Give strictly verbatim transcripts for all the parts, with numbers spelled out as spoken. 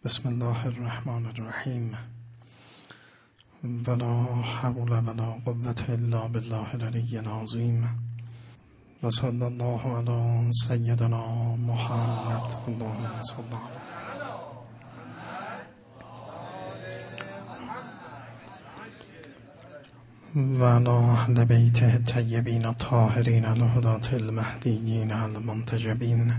بسم الله الرحمن الرحیم. ولا حول ولا قوة الا بالله العلی العظیم. و صلی الله علی سیدنا محمد. اللهم صل و علی اهل بیته الطیبین الطاهرین الهداة المهدیین المنتجبین،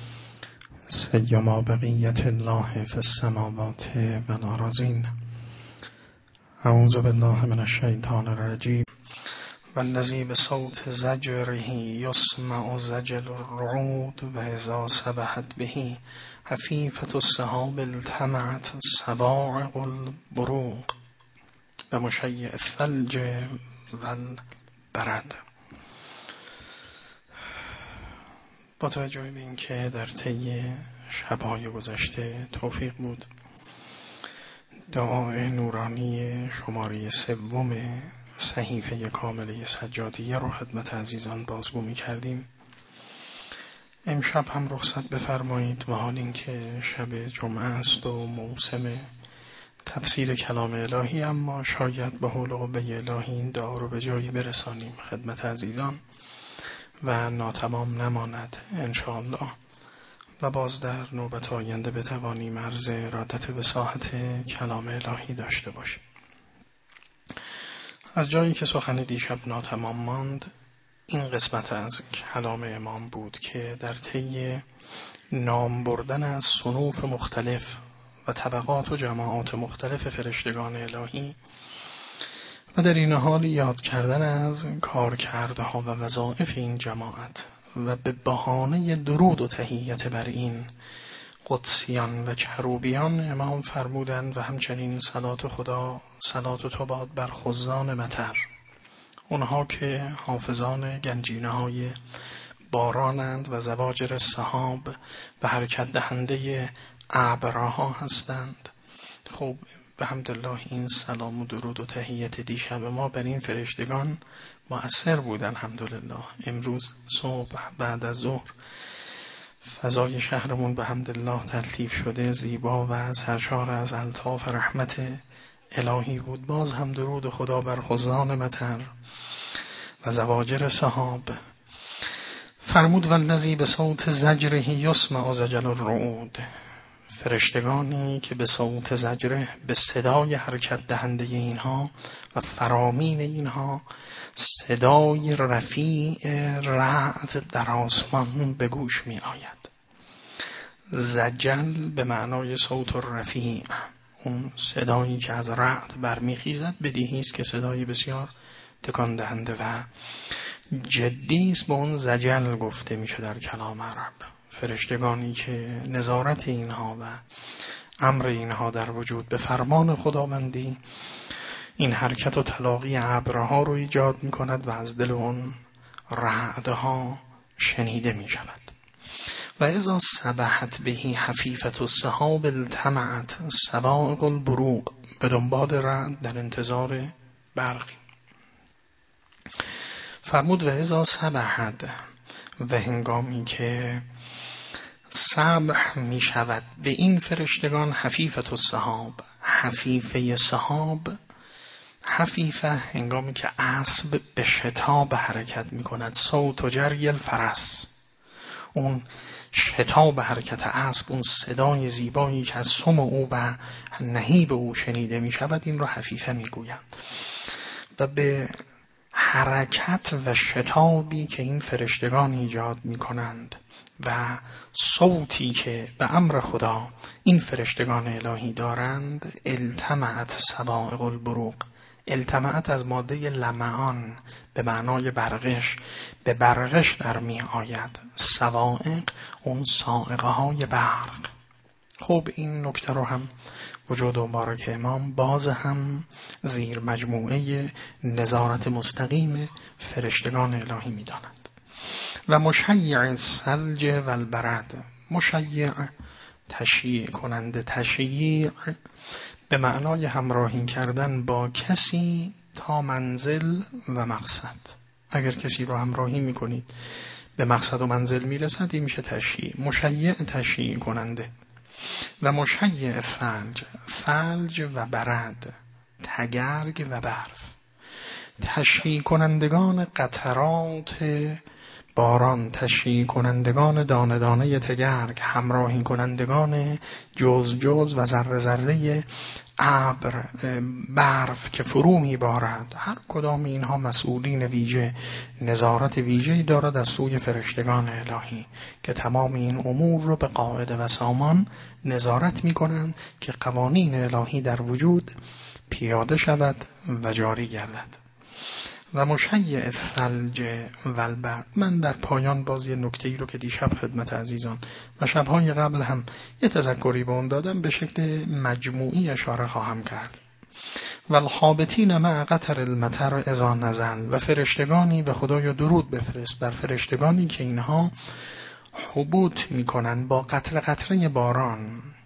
سیما بقیت الله فی السماوات و الارضین. اعوذ بالله من الشیطان الرجیم. والذی بصوت زجره یسمع زجل الرعود و اذا سبحت به حفیفة السحاب التمعت صواعق البروق و مشیع الثلج و البرد. با توجه به اینکه در طی شب‌های گذشته توفیق بود دعای نورانی شماره سوم صحیفه کامله سجادیه رو خدمت عزیزان بازگو می کردیم، امشب هم رخصت بفرمایید و حال اینکه شب جمعه است و موسم تفسیر کلام الهی، اما شاید به حول و قوه الهی این دعا رو به جایی برسانیم خدمت عزیزان و ناتمام نماند انشاءالله، و باز در نوبت آینده بتوانیم عرض ارادت به ساحت کلام الهی داشته باشیم. از جایی که سخن دیشب ناتمام ماند، این قسمت از کلام امام بود که در طی نام بردن از صنوف مختلف و طبقات و جماعات مختلف فرشتگان الهی و در این حال یاد کردن از کارکردها و وظایف این جماعت و به بهانه درود و تحیت بر این قدسیان و کروبیان امام فرمودند و همچنین صلات خدا صلات تو باد بر خزان مطر، اونها که حافظان گنجینه های بارانند و زواجر سحاب و حرکت دهنده ابرها هستند. خب به حمدالله این سلام و درود و تحیت دیشب ما بر این فرشتگان مؤثر بود الحمدلله. امروز صبح بعد از ظهر فضای شهرمون به حمدالله تلطیف شده، زیبا و سرشار از الطاف رحمت الهی بود. باز هم درود خدا بر خزان مطر و زواجر سحاب. فرمود والذی به صوت زجره یسمع زجل الرعود، فرشتگانی که به صوت زجره، به صدای حرکت دهنده اینها و فرامین اینها، صدای رفیع رعد در آسمان به گوش می آید. زجل به معنای صوت الرفیع، اون صدایی که از رعد برمیخیزد، بدیهی است که صدای بسیار تکان دهنده و جدی است، به اون زجل گفته میشه در کلام عرب. فرشتگانی که نظارت اینها و امر اینها در وجود به فرمان خداوندی این حرکت و تلاقی ابرها رو ایجاد می کند و از دل اون رعدها شنیده می شود. و اذا سبحت بهی حفیفة السحاب التمعت صواعق البروق، به دنبال رعد در انتظار برقی. فرمود و اذا سبحت، و هنگامی که سبح می شود به این فرشتگان حفیفة السحاب، حفیفه سحاب. حفیفه هنگامی که اسب به شتاب حرکت می کند، صوت و جری الفرس، اون شتاب حرکت اسب، اون صدای زیبایی که از سم او و نهیب او شنیده می شود، این رو حفیفه می گویند. و به حرکت و شتابی که این فرشتگان ایجاد می کنند و صوتی که به امر خدا این فرشتگان الهی دارند، التمعت صواعق البروق. التمعت از ماده لمعان به معنای برقش، به برقش در می آید. صواعق اون صاعقه های برق. خب این نکته رو هم وجود مبارک امام باز هم زیر مجموعه نظارت مستقیم فرشتگان الهی می داند. و مشیع الثلج و البرد، مشیع تشییع کننده، تشییع به معنای همراهی کردن با کسی تا منزل و مقصد. اگر کسی رو همراهی میکنید به مقصد و منزل میرسد، این میشه تشییع. مشیع تشییع کننده. و مشیع فلج، فلج و برد، تگرگ و برف، تشریع کنندگان قطرات باران، تشریع کنندگان دانه دانه تگرگ، همراهی کنندگان جز جز و ذره ذره ابر، برف که فرو میبارد. هر کدام اینها مسئولین ویژه، نظارت ویژه‌ای دارد از سوی فرشتگان الهی که تمام این امور رو به قاعده و سامان نظارت میکنند که قوانین الهی در وجود پیاده شود و جاری گردد. و مشیع الثلج و البرد. من در پایان باز یه نکته‌ای رو که دیشب خدمت عزیزان و شب‌های قبل هم یه تذکری به اون دادم به شکل مجموعی اشاره خواهم کرد. و الحابطین مع قطر المطر اذا نزل، و فرشتگانی به خدای درود بفرست بر فرشتگانی که اینها حبوط میکنن با قطره قطره باران.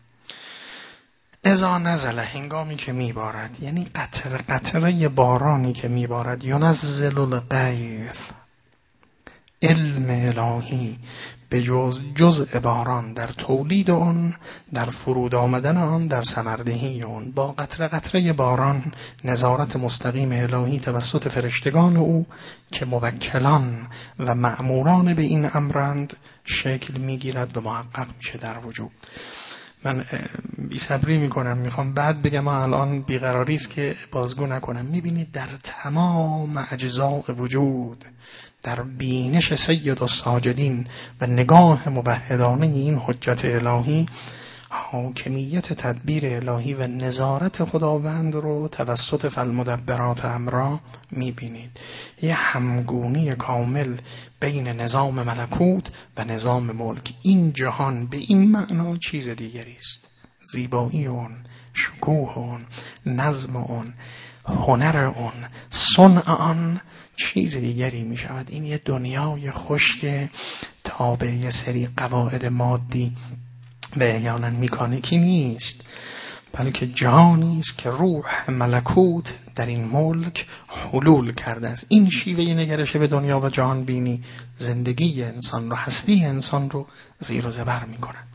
اذا نزل، هنگامی که میبارد، یعنی قطره قطره بارانی که میبارد. ینزل الغیث، علم الهی به جز جزء باران در تولید اون، در فرود آمدن آن، در ثمردهی اون، با قطره قطره باران نظارت مستقیم الهی توسط فرشتگان او که موکلان و مأموران به این امرند شکل میگیرد و محقق میشه در وجود. من بی صبری میکنم میخوام بعد بگم، الان بیقراری است که بازگو نکنم. میبینید در تمام اجزاء وجود، در بینش سید الساجدین و نگاه موحدانه این حجت الهی، حاکمیت تدبیر الهی و نظارت خداوند رو توسط فالمدبرات امرا میبینید. یه همگونی کامل بین نظام ملکوت و نظام ملک. این جهان به این معنا چیز دیگری است. زیبایی اون، شکوه اون، نظم اون، هنر اون، صنع آن چیز دیگری می شود. این یه دنیای خشک تابع یه سری قواعد مادی و احیانا میکانیکی نیست، بلکه جهانی است که روح ملکوت در این ملک حلول کرده است. این شیوه نگرش به دنیا و جهان بینی زندگی انسان رو، هستی انسان رو زیر و زبر می کند.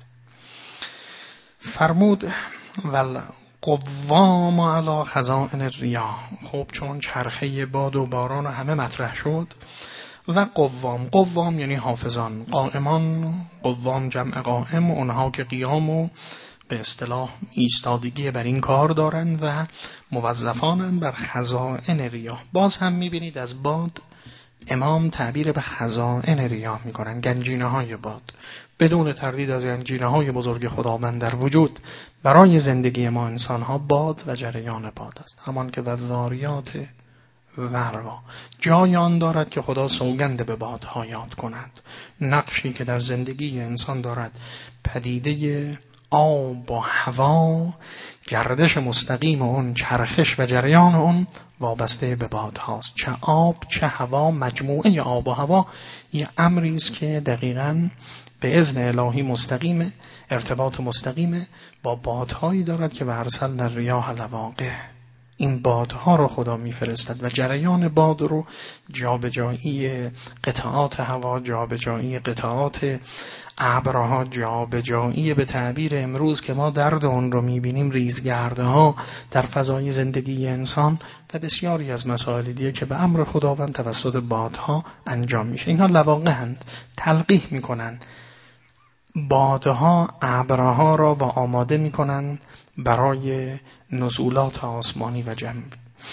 فرمود ول قوام علی خزائن الریاح. خب چون چرخه باد و باران همه مطرح شد، و قوام، قوام یعنی حافظان، قائمان، قوام جمع قائم، اونها که قیام و به اصطلاح ایستادگی بر این کار دارن و موظفانن بر خزائن ریاح. باز هم میبینید از باد امام تعبیر به خزائن ریاح میکنن، گنجینه های باد. بدون تردید از گنجینه های بزرگ خداوند در وجود برای زندگی ما انسان ها باد و جریان باد است. همان که وزاریات ذروا، جای آن دارد که خدا سوگند به بادها یاد کند. نقشی که در زندگی انسان دارد پدیده آب و هوا، گردش مستقیم اون، چرخش و جریان اون وابسته به بادهاست. چه آب چه هوا، مجموعه آب و هوا یه امری است که دقیقاً به اذن الهی مستقیمه، ارتباط مستقیمه با بادهایی دارد که به ارسلنا الریاح لواقح. این بادها رو خدا میفرستد و جریان باد رو، جابجایی قطعات هوا، جابجایی قطعات ابرها، جابجایی به تعبیر امروز که ما درد اون رو میبینیم ریزگردها در فضای زندگی انسان و بسیاری از مسائل دیگه که به امر خداوند توسط بادها انجام میشه. اینها لواقعند، تلقیح میکنن بادها ابرها را و آماده میکنن برای نزولات آسمانی و جنبی.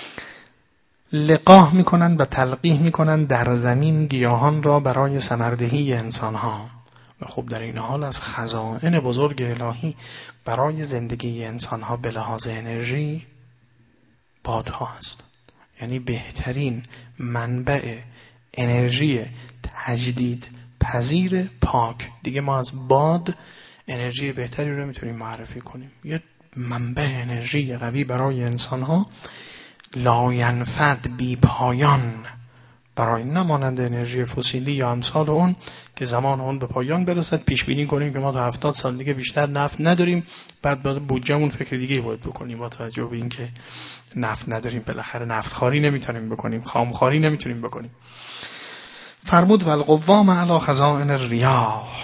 لقاح میکنن و تلقیح میکنن در زمین گیاهان را برای ثمردهی انسانها. و خب در این حال از خزائن بزرگ الهی برای زندگی انسانها به لحاظ انرژی بادها هست. یعنی بهترین منبع انرژی تجدید پذیر پاک. دیگه ما از باد انرژی بهتری رو میتونیم معرفی کنیم. یه منبع انرژی قوی برای انسانها، لاینفد، بی پایان، برای نمانند انرژی فسیلی یا امثال اون که زمان اون به پایان برسد. پیش بینی کنیم که ما تا هفتاد سال دیگه بیشتر نفت نداریم، بعد باید بودجه‌مون فکر دیگه باید بکنیم با توجه به اینکه نفت نداریم. بالاخره نفت خواری نمیتونیم بکنیم، خام خواری نمیتونیم بکنیم. فرمود والقوام علی خزائن الریاح،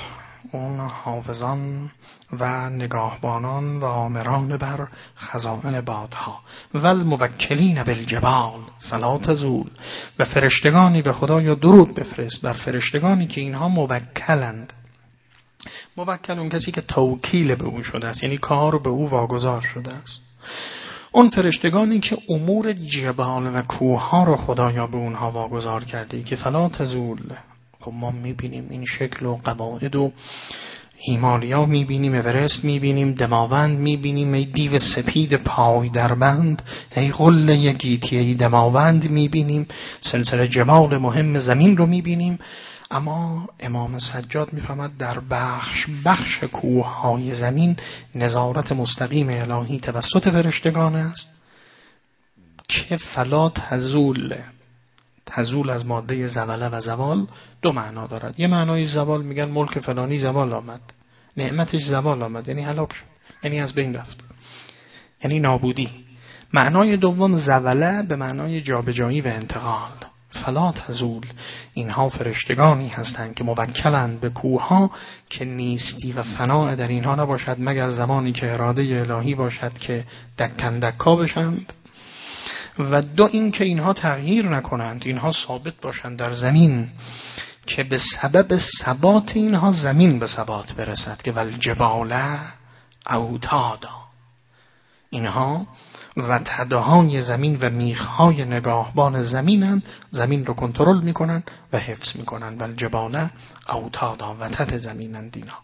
اون حافظان و نگاهبانان و آمران بر خزائن بادها، ول موکلین بالجبال فلا تزول، و فرشتگانی به خدایا درود بفرست بر فرشتگانی که اینها موکلند. موکل اون کسی که توکیل به او شده است، یعنی کار به او واگذار شده است. اون فرشتگانی که امور جبال و کوه ها رو خدایا به اونها واگذار کرده که فلا تزول. خب ما میبینیم این شکل و قواعد و هیمالیا میبینیم، اورست میبینیم، دماوند میبینیم، ای دیو سپید پای در بند، ای قله گیتی ای دماوند میبینیم، سلسله جبال مهم زمین رو میبینیم. اما امام سجاد میفهمد در بخش بخش کوههای زمین نظارت مستقیم الهی توسط فرشتگان است که فلا تزول. تزول از ماده زوله و زوال دو معنا دارد. یه معنای زوال میگن ملک فلانی زوال آمد، نعمتش زوال آمد، یعنی هلاک شد، یعنی از بین رفت، یعنی نابودی. معنای دوم زوله به معنای جابجایی و انتقال. فلا تزول، اینها فرشتگانی هستند که موکلند به کوهها که نیستی و فنا در اینها نباشد مگر زمانی که اراده الهی باشد که دکن دکا بشند. و دو این که اینها تغییر نکنند، اینها ثابت باشند در زمین که به سبب ثبات اینها زمین به ثبات برسد که والجبال اوتادا، اینها و تداهای زمین و میخهای نگاهبان زمینند، زمین رو کنترل میکنن و حفظ میکنن. والجبال اوتادا، وتد زمینند اینا.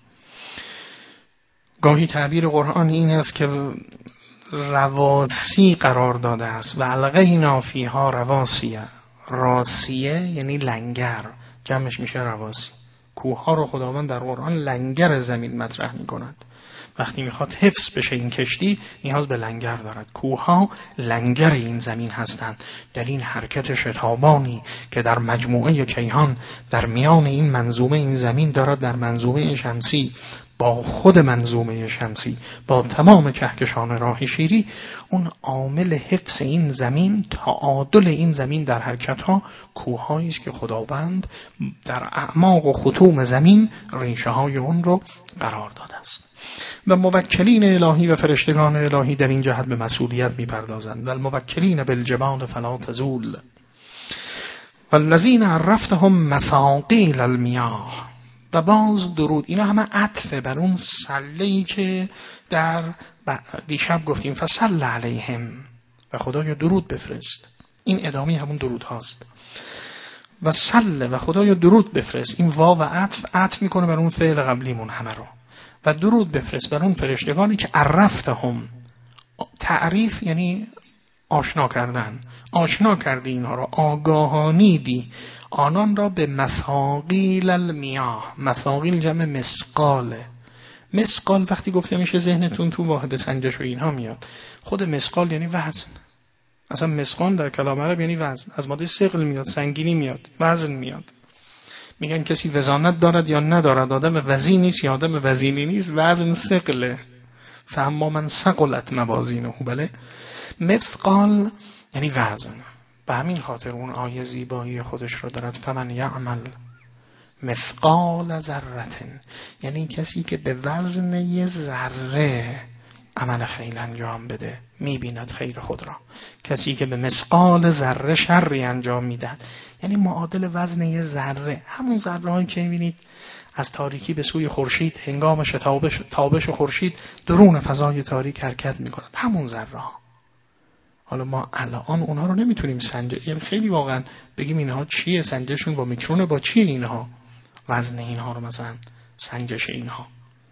گاهی تعبیر قرآن این است که رواسی قرار داده است و القینا فیها رواسیه. راسیه یعنی لنگر، جمعش میشه رواسی. کوه ها رو خداوند در قرآن لنگر زمین مطرح میکند. وقتی میخواد حفظ بشه این کشتی نیاز به لنگر دارد. کوه ها لنگر این زمین هستند. در این حرکت شتابانی که در مجموعه کیهان در میان این منظومه این زمین دارد، در منظومه شمسی با خود منظومه شمسی با تمام کهکشان راه شیری، اون عامل حفظ این زمین، تعادل این زمین در حرکت ها کوه‌هایی است که خداوند در اعماق و خطوم زمین ریشه های اون رو قرار داده است. و موکلین الهی و فرشتگان الهی در این جهت به مسئولیت می‌پردازند. و الموکلین بالجبال فلا تزول والذین عرفتهم مثاقیل المیاه. و باز درود، اینا همه عطف بر اون صله‌ای که در دیشب گفتیم فصل علیهم، و خدایا درود بفرست. این ادامه همون درود هاست. و صل، و خدایا درود بفرست. این واو و عطف عطف میکنه بر اون فعل قبلیمون همه رو. و درود بفرست بر اون فرشتگانی که عرفتهم، تعریف یعنی آشنا کردن، آشنا کردی اینها را، آگاهانیدی آنان را به مثاقیل المیاه. مثاقیل جمع مسقاله. مسقال وقتی گفته میشه ذهنتون تو واحد سنجش و اینها میاد. خود مسقال یعنی وزن. اصلا مسقال در کلام عرب یعنی وزن، از ماده ثقل میاد، سنگینی میاد، وزن میاد. میگن کسی وزانت دارد یا ندارد، آدم وزین نیست یا آدم وزینی نیست، وزن ثقله. فاما من ثقلت موازینه، بله. مثقال یعنی وزن. به همین خاطر اون آیه زیبایی خودش رو دارد، فمن یعمل مثقال ذره، یعنی کسی که به وزن یه ذره عمل خیر انجام بده میبیند خیر خود را. کسی که به مثقال ذره شری انجام میدهد یعنی معادل وزن یه ذره، همون ذره هایی که میبینید از تاریکی به سوی خورشید هنگام شتابش تابش خورشید درون فضای تاریک حرکت میکند، همون ذره ها. حالا ما الان اونها رو نمیتونیم سنجش، یعنی خیلی واقعا بگیم اینها چیه، سنجشون با میکرون با چیه اینها، وزن اینها رو مثلا سنجش اینها.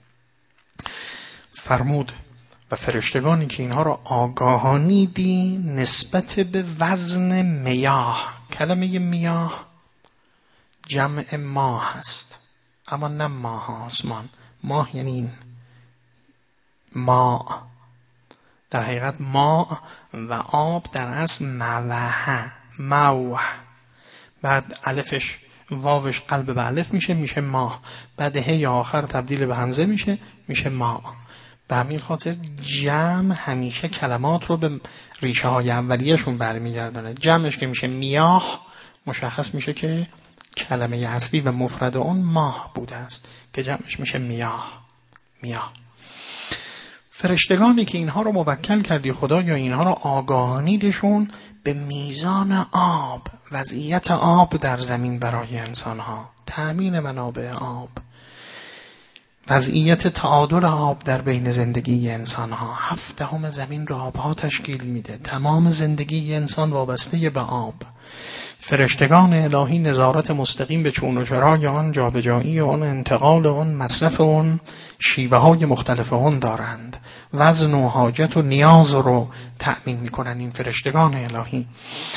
فرمود و فرشتگانی که اینها رو آگاهانیدی نسبت به وزن میاه. کلمه میاه جمع ماه هست، اما نه ماه آسمان. ماه یعنی این ماء، در حقیقت ماء و آب در اصل موحه، موح، بعد الفش واوش قلب به الف میشه میشه ماه، بعد هی آخر تبدیل به همزه میشه میشه ماء. به همین خاطر جمع همیشه کلمات رو به ریشه های اولیه‌شون برمیگردونه. جمعش که میشه میاه مشخص میشه که کلمه اصلی و مفرد اون ماه بوده است که جمعش میشه میاه. میاه. فرشتگانی که اینها رو موکل کردی خدا یا اینها رو آگاهانیدشون به میزان آب، وضعیت آب در زمین برای انسانها، تأمین منابع آب، وضعیت تعادل آب در بین زندگی انسانها. هفت دهم زمین را آبها تشکیل میده. تمام زندگی انسان وابسته به آب. فرشتگان الهی نظارت مستقیم به چون و چرای آن، جابجایی آن، انتقال آن، مصرف آن، شیوه های مختلف آن دارند. وزن و حاجت و نیاز رو تأمین میکنن این فرشتگان الهی.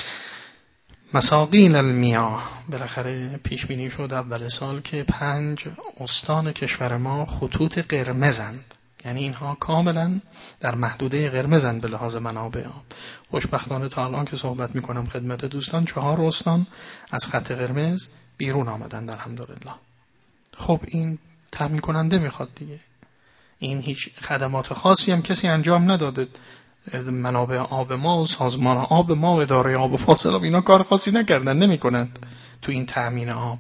مساقین المیاه، بالاخره پیش بینی شد اول سال که پنج استان کشور ما خطوط قرمزند، یعنی اینها کاملا در محدوده قرمزند به لحاظ منابع آب. خوشبختانه تا الان که صحبت میکنم خدمت دوستان چهار استان از خط قرمز بیرون آمدند الحمدلله. خب این تامین کننده میخواد دیگه. این هیچ خدمات خاصی هم کسی انجام نداده. منابع آب ما و سازمان آب ما و اداره آب و فاضلاب اینا کار خاصی نکردن، نمیکنند تو این تامین آب.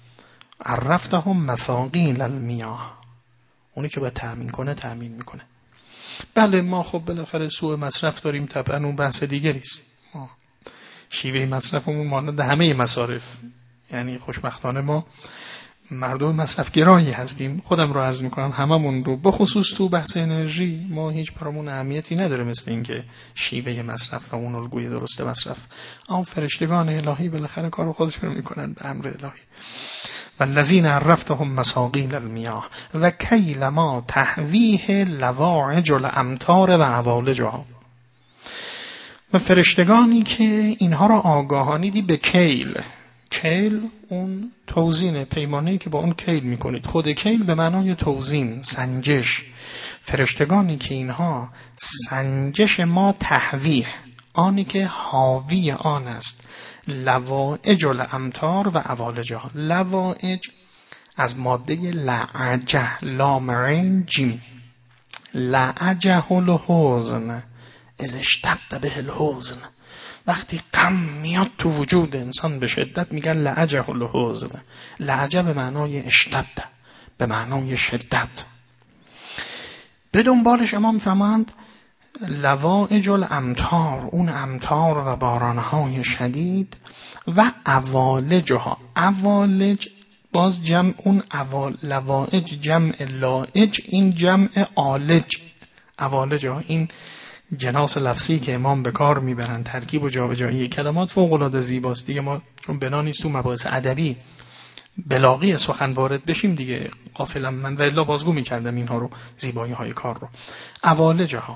عرفتهم مساقین المیاه، اونی که باید تامین کنه تامین میکنه. بله ما خب بالاخره سوء مصرف داریم، طبعا اون بحث دیگری است. ما شیوه مصرفمون مانند همه مصارف، یعنی خوشبختانه ما مردم مصرف گرایی هستیم. خودم رو عرض میکنم هممون رو، بخصوص تو بحث انرژی ما هیچ برامون اهمیتی نداره مثل اینکه شیوه مصرف و اون الگوی درست مصرف. اما فرشتگان الهی بالاخره کارو خودشون میکنن به امر الهی. والذین عرفتهم مساقین المیاه و کیل ما تحویه لواعج الامطار و عوالجها. و فرشتگانی که اینها را آگاهانیدی به کیل. کیل اون توزین، پیمانه‌ای که با اون کیل میکنید. خود کیل به معنای توزین، سنجش. فرشتگانی که اینها سنجش ما تحویه، آنی که حاوی آن است، لواعج الامطار و عوالجها. لواعج از ماده لعجه، لام عین جیم، لعجه الحزن اذ اشتد به الحزن. وقتی غم میاد تو وجود انسان به شدت میگن لعجه الحزن. لعجه به معنای اشتد، به معنای شدت. به دنبالش امام فرماند لواعج الامطار، اون امطار و بارانهای شدید، و عوالجها. عوالج باز جمع اون اوال، لواعج جمع لائج، این جمع آلج. عوالجها این جناس لفظی که امام به کار میبرن، ترکیب و جابجایی کلمات فوق العاده زیباست دیگه. ما چون بنا نیست تو مباحث ادبی بلاغی سخن وارد بشیم دیگه، غافلا من و الا بازگو میکردم اینها رو، زیبایی های کار رو. عوالجها.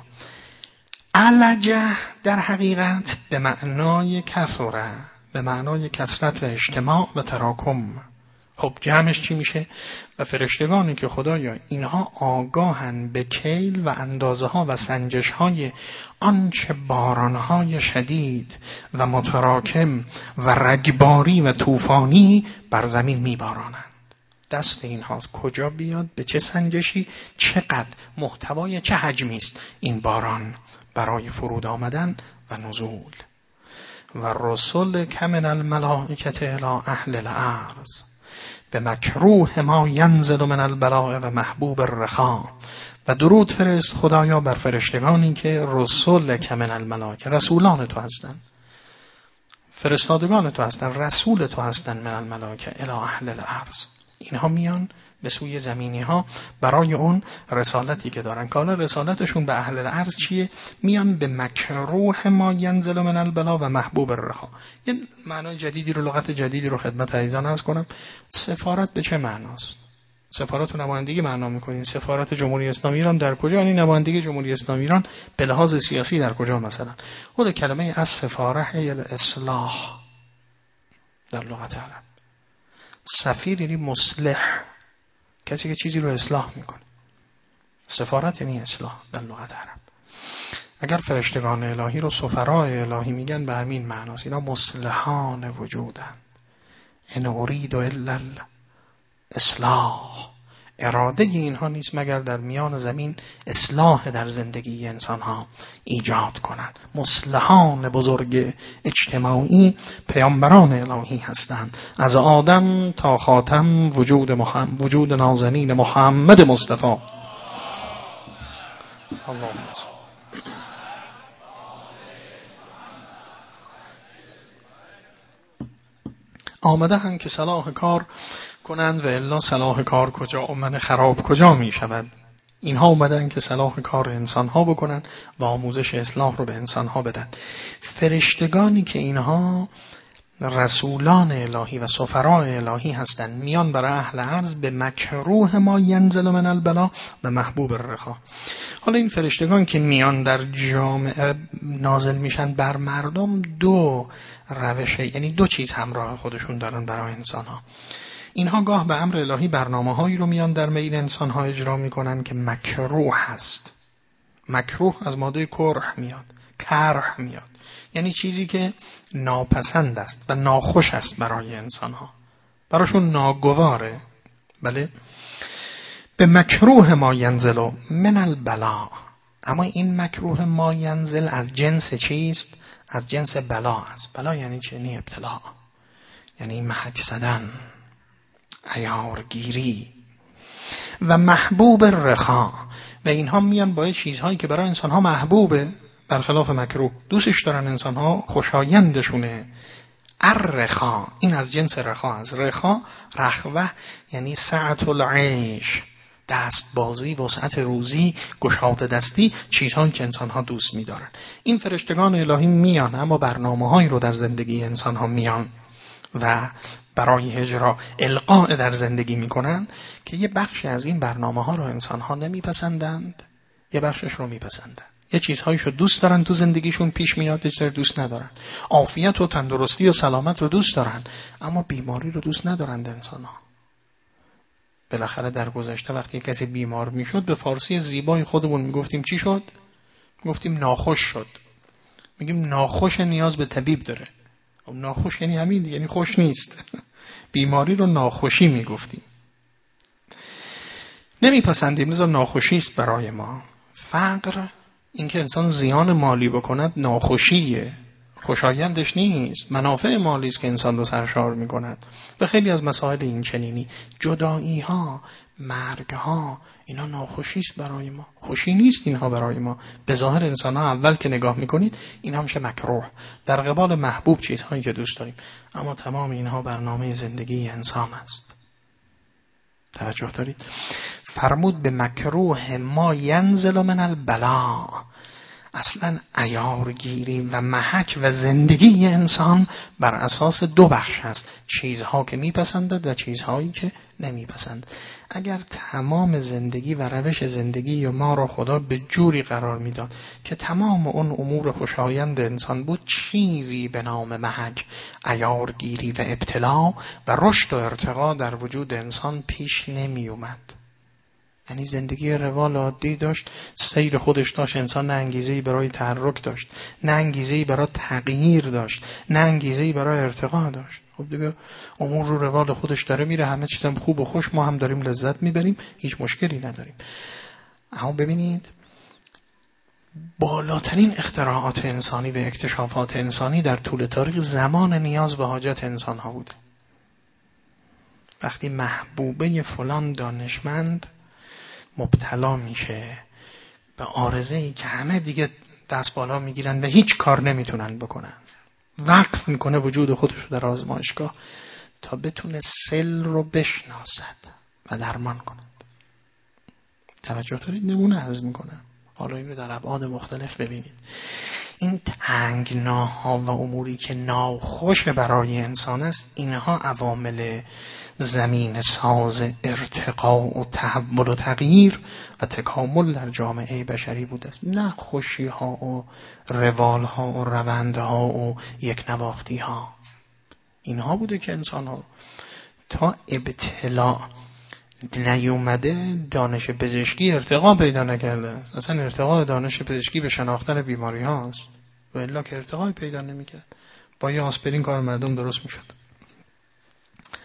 علجه در حقیقت به معنای کثره، به معنای کثرت و اجتماع و تراکم. خب جمعش چی میشه؟ و فرشتگانی که خدایا اینها آگاهن به کیل و اندازه ها و سنجش های آنچه بارانهای شدید و متراکم و رگباری و طوفانی بر زمین میبارانند. دست اینها کجا بیاد، به چه سنجشی، چقدر محتوای چه حجمی است این باران برای فرود آمدن و نزول. و رسول کمن الملائکت الی اهل الارض به مکروه ما ینزل من البلاء و محبوب الرخا. و درود فرست خدایا بر فرشتگانی که رسول کمن الملائکه، رسولان تو هستند، فرستادگان تو هستند، رسول تو هستند، من الملائکه الی اهل الارض. اینها میان به سوی زمینی ها برای اون رسالتی که دارن. کالا رسالتشون به اهل الارض چیه؟ میان به مکروه ما ینزل من البلا و محبوب الرخا. یه معنای جدیدی رو، لغت جدیدی رو خدمت عزیزان عرض کنم. سفارت به چه معناست؟ سفارت و نمایندگی معنا میکنین. سفارت جمهوری اسلامی ایران در کجا؟ یعنی نمایندگی جمهوری اسلامی ایران به لحاظ سیاسی در کجا؟ مثلا خود کلمه از سفاره الاصلاح در لغت عرب. سفیر یعنی مصلح، کسی که چیزی رو اصلاح میکنه. سفارت یعنی اصلاح در لغت عرب. اگر فرشتگان الهی رو سفرای الهی میگن به همین معناست. اینا مصلحان وجودن. ان اريد الا الاصلاح اراده اینها نیست مگر در میان زمین اصلاح در زندگی انسانها ایجاد کنند. مصلحان بزرگ اجتماعی پیامبران الهی هستند، از آدم تا خاتم وجود محمد، وجود نازنین محمد مصطفی. اللهم آمده هم که صلاح کار کنند و الا صلاح کار کجا و من خراب کجا می شود. اینها اومدن که صلاح کار انسان ها بکنن و آموزش اصلاح رو به انسان ها بدن. فرشتگانی که اینها رسولان الهی و سفراء الهی هستند میان برای اهل عرض به مکروه ما ینزل من البلا و محبوب الرخا. حالا این فرشتگان که میان در جامعه نازل میشن بر مردم، دو روش یعنی دو چیز همراه خودشون دارن برای انسان ها. اینها گاه به امر الهی برنامه هایی رو میان در میل انسان ها اجرا میکنن که مکروه هست. مکروه از ماده کره میاد، کرح میاد، یعنی چیزی که ناپسند است و ناخوش است برای انسان ها، براشون ناگواره. بله، به مکروه ما ینزل من البلا. اما این مکروه ما ینزل از جنس چیست؟ از جنس بلا است. بلا یعنی چه؟ یعنی ابتلا، یعنی محک زدن، عیارگیری. و محبوب الرخا، و اینها میان با چیزهایی که برای انسان ها محبوبه، برخلاف مکروه. دوستش دارن انسان ها، خوشایندشونه. الرخا، این از جنس رخا است. رخا، رخوه یعنی سعت العیش، دست بازی، وسعت روزی، گشاده دستی، چیزهایی که انسان ها دوست می‌دارن. این فرشتگان الهی میان، اما برنامه‌هایی رو در زندگی انسان ها میان و برای اجرا القاء در زندگی میکنن که یه بخش از این برنامه‌ها رو انسان ها نمیپسندند، یه بخشش رو میپسندند. یه چیزهایشو دوست دارن تو زندگیشون پیش میاد، چیزی دوست ندارن. عافیت و تندرستی و سلامت رو دوست دارن، اما بیماری رو دوست ندارند انسان‌ها. بالاخره در گذشته وقتی کسی بیمار میشد، به فارسی زیبای خودمون میگفتیم چی شد؟ میگفتیم ناخوش شد. میگیم ناخوش نیاز به طبیب داره. ناخوش یعنی همین، یعنی خوش نیست. بیماری رو ناخوشی میگفتیم. نمیپسندیم، لذا ناخوشی است برای ما. فقر، اینکه انسان زیان مالی بکند، ناخوشیه، خوشایندش نیست. منافع مالی است که انسان رو سرشار میکند. به خیلی از مسائل این چنینی، جدایی ها، مرگ ها، اینا ناخوشی است برای ما، خوشی نیست اینها برای ما. به ظاهر انسان ها اول که نگاه میکنید اینها میشه مکروه، در قبال محبوب، چیزهایی که دوست داریم. اما تمام اینها برنامه زندگی انسان است. توجه دارید؟ فرمود به مکروه ما ینزل من البلا. اصلا عیارگیری و محک و زندگی انسان بر اساس دو بخش هست، چیزها که میپسندد و چیزهایی که نمیپسند. اگر تمام زندگی و روش زندگی ما را خدا به جوری قرار میداد که تمام اون امور خوشایند انسان بود، چیزی به نام محک، عیارگیری و ابتلا و رشد و ارتقا در وجود انسان پیش نمی اومد. یعنی زندگی روال عادی داشت، سیر خودش داشت، انسان نه انگیزه‌ای برای تحرک داشت، نه انگیزه‌ای برای تغییر داشت، نه انگیزه‌ای برای ارتقا داشت. خب دیگه امور رو روال خودش داره میره، همه چیزم خوب و خوش، ما هم داریم لذت میبریم، هیچ مشکلی نداریم. اما ببینید، بالاترین اختراعات انسانی و اکتشافات انسانی در طول تاریخ زمان نیاز و حاجت انسان ها بود. وقتی محبوبه فلان دانشمند مبتلا میشه به عارضه‌ای که همه دیگه دست بالا میگیرن و هیچ کار نمیتونن بکنن، وقف میکنه وجود خودش رو در آزمایشگاه تا بتونه سل رو بشناسد و درمان کند. توجه دارید؟ نمونه عرض میکنم، حالا این رو در ابعاد مختلف ببینید. این تنگناها و اموری که ناخوش برای انسان است، اینها عوامل زمین ساز ارتقا و تحول و تغییر و تکامل در جامعه بشری بوده است. نه خوشی ها و روال ها و روند ها و یک نواختی ها. اینها بوده که انسان ها تا ابتلا نیومده دانش پزشکی ارتقا پیدا نکرده است. اصلا ارتقا دانش پزشکی به شناختن بیماری هاست و الا که ارتقای پیدا نمیکرد. با یه آسپرین کار مردم درست میشد.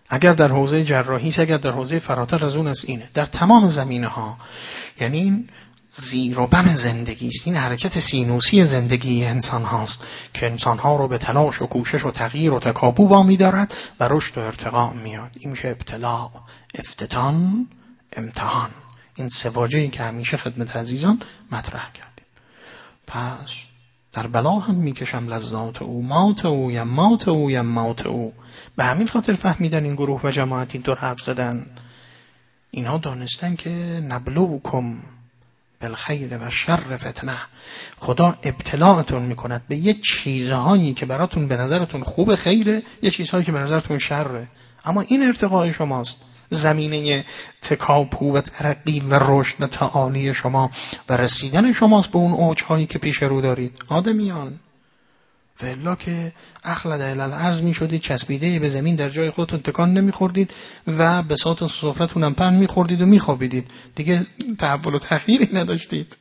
اگر در حوزه جراحی است، اگر در حوزه فراتر از اون است، اینه در تمام زمینه ها. یعنی این زیر و بم زندگی است، این حرکت سینوسی زندگی انسان هاست که انسان ها رو به تلاش و کوشش و تغییر و تکاپو وامی دارد و رشد و ارتقا میاد. این میشه ابتلا، افتتان، امتحان. این سه واژه‌ای که همیشه خدمت عزیزان مطرح کردیم. پس در بلا هم میکشم لذات او، مات او یم مات او یم مات او. به همین خاطر فهمیدن این گروه و جماعت این طور حرف زدن. اینها دانستن که نبلوکم بالخیر و شر فتنه، خدا ابتلاعتون میکند به یه چیزهایی که براتون به نظرتون خوب خیره، یه چیزهایی که به نظرتون شره، اما این ارتقای شماست، زمینه تکاپو و ترقی و رشد و تعالی شما و رسیدن شماست به اون اوجهایی که پیش رو دارید آدمیان. والا که اخلد الی الارض میشدید، چسبیده به زمین در جای خودتون تکان نمیخوردید و بساط سفرتون هم پهن میخوردید و میخوابیدید، دیگه تحول و تغییری نداشتید.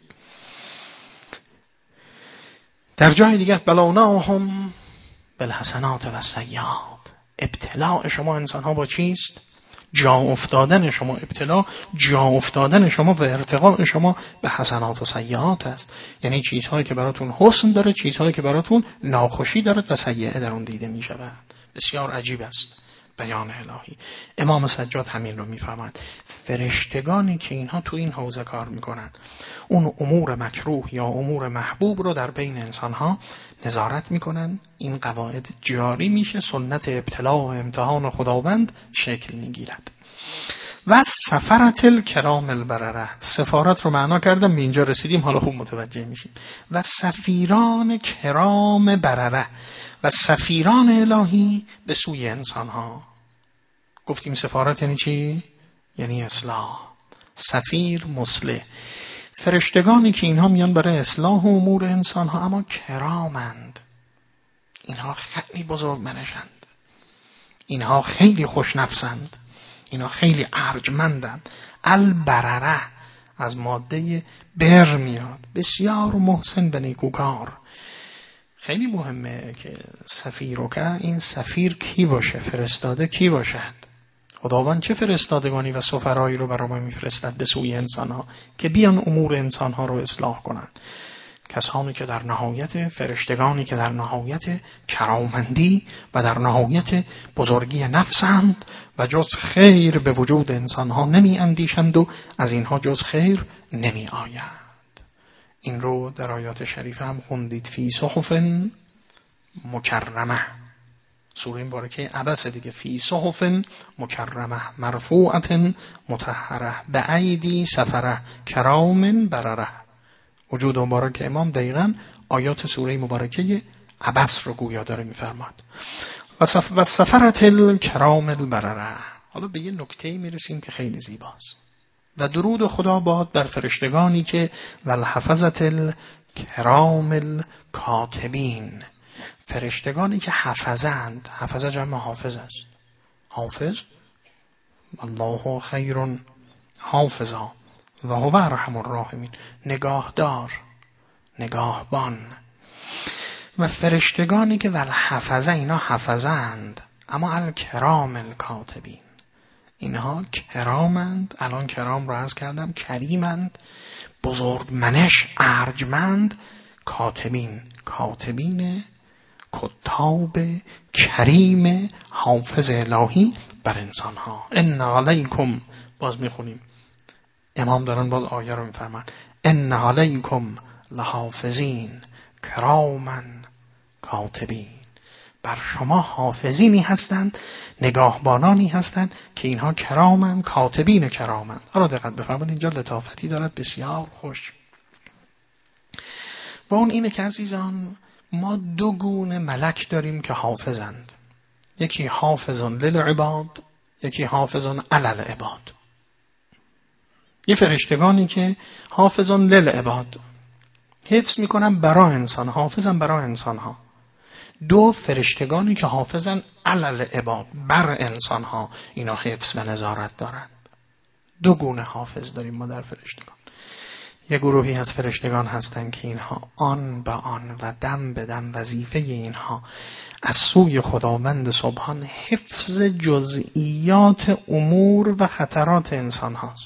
در جای دیگه بلوناهم بالحسنات و السیئات، ابتلاء شما انسان ها با چیست؟ جا افتادن شما، ابتلا جا افتادن شما و ارتقاء شما به حسنات و سیئات است. یعنی چیزهایی که براتون حسن داره، چیزهایی که براتون ناخوشی دارد و سیئه در اون دیده می شود. بسیار عجیب است بیان الهی. امام سجاد همین رو میفهمند. فرشتگانی که اینها تو این حوزه کار میکنن، اون امور مکروه یا امور محبوب رو در بین انسانها نظارت میکنن، این قواعد جاری میشه، سنت ابتلا و امتحان خداوند شکل میگیرد. و سفرت الکرام البرره، سفارت رو معنا کردم، به اینجا رسیدیم، حالا خوب متوجه میشیم. و سفیران کرام برره، و سفیران الهی به سوی انسان ها. گفتیم سفارت یعنی چی؟ یعنی اصلاح. سفیر مصلح، فرشتگانی که اینها میان برای اصلاح امور انسان ها، اما کرامند، اینها خیلی بزرگمنشند، اینها خیلی خوشنفسند، اینا خیلی ارجمندند. البرره از ماده بر میاد، بسیار محسن و نیکوکار. خیلی مهمه که سفیر رو که این سفیر کی باشه، فرستاده کی باشد. خداوند چه فرستادگانی و سفرایی رو برای ما میفرستد به سوی انسان ها که بیان امور انسان ها رو اصلاح کنند. کسانی که در نهایت، فرشتگانی که در نهایت کرامندی و در نهایت بزرگی نفسند و جز خیر به وجود انسان ها نمی اندیشند و از اینها جز خیر نمی آید. این رو در آیات شریف هم خوندید. فی صحف مکرمه، سوره مبارکه عبس دیگه. فی صحف مکرمه مرفوعه مطهره به ایدی سفره کرام برره. وجود مبارک امام دقیقاً آیات سوره مبارکه عبس رو گویا داره میفرماد. و سف... و سفرت الکرام البرره. حالا به یه نکته میرسیم که خیلی زیباست. و درود خدا باد بر فرشتگانی که والحفظت الکرام الکاتبین، فرشتگانی که حفظند. حفظه جمع حافظ است. حافظ الله خیر حافظا و هو ارحم الراحمین، نگاهدار، نگاهبان. و فرشتگانی که والحفظه، اینا حفظند، اما الکرام الکاتبین، اینها کرامند. الان کرام رو عرض کردم، کریمند، بزرگمنش، ارجمند. کاتبین، کاتبین کتاب کریم حافظ الهی بر انسان ها. ان علیکم، باز میخونیم امام دارن باز آیه رو میفرمان، ان علیکم لحافظین کراما کاتبین، بر شما حافظینی هستند، نگاهبانانی هستند که اینها کرامن، کاتبین کرامن. حالا دقت بفرمایید، اینجا لطافتی دارد بسیار خوش. و اون اینه که عزیزان، ما دو گونه ملک داریم که حافظند. یکی حافظون للعباد، یکی حافظون علی العباد. یه فرشتگانی که حافظون للعباد، حفظ میکنن برای انسان، حافظن برای انسان ها. دو فرشتگانی که حافظن علی العباد، بر انسان ها، اینا حفظ و نظارت دارن. دو گونه حافظ داریم ما در فرشتگان. یه گروهی از فرشتگان هستند که اینها آن به آن و دم به دم وظیفه اینها از سوی خداوند سبحان حفظ جزئیات امور و خطرات انسان هاست.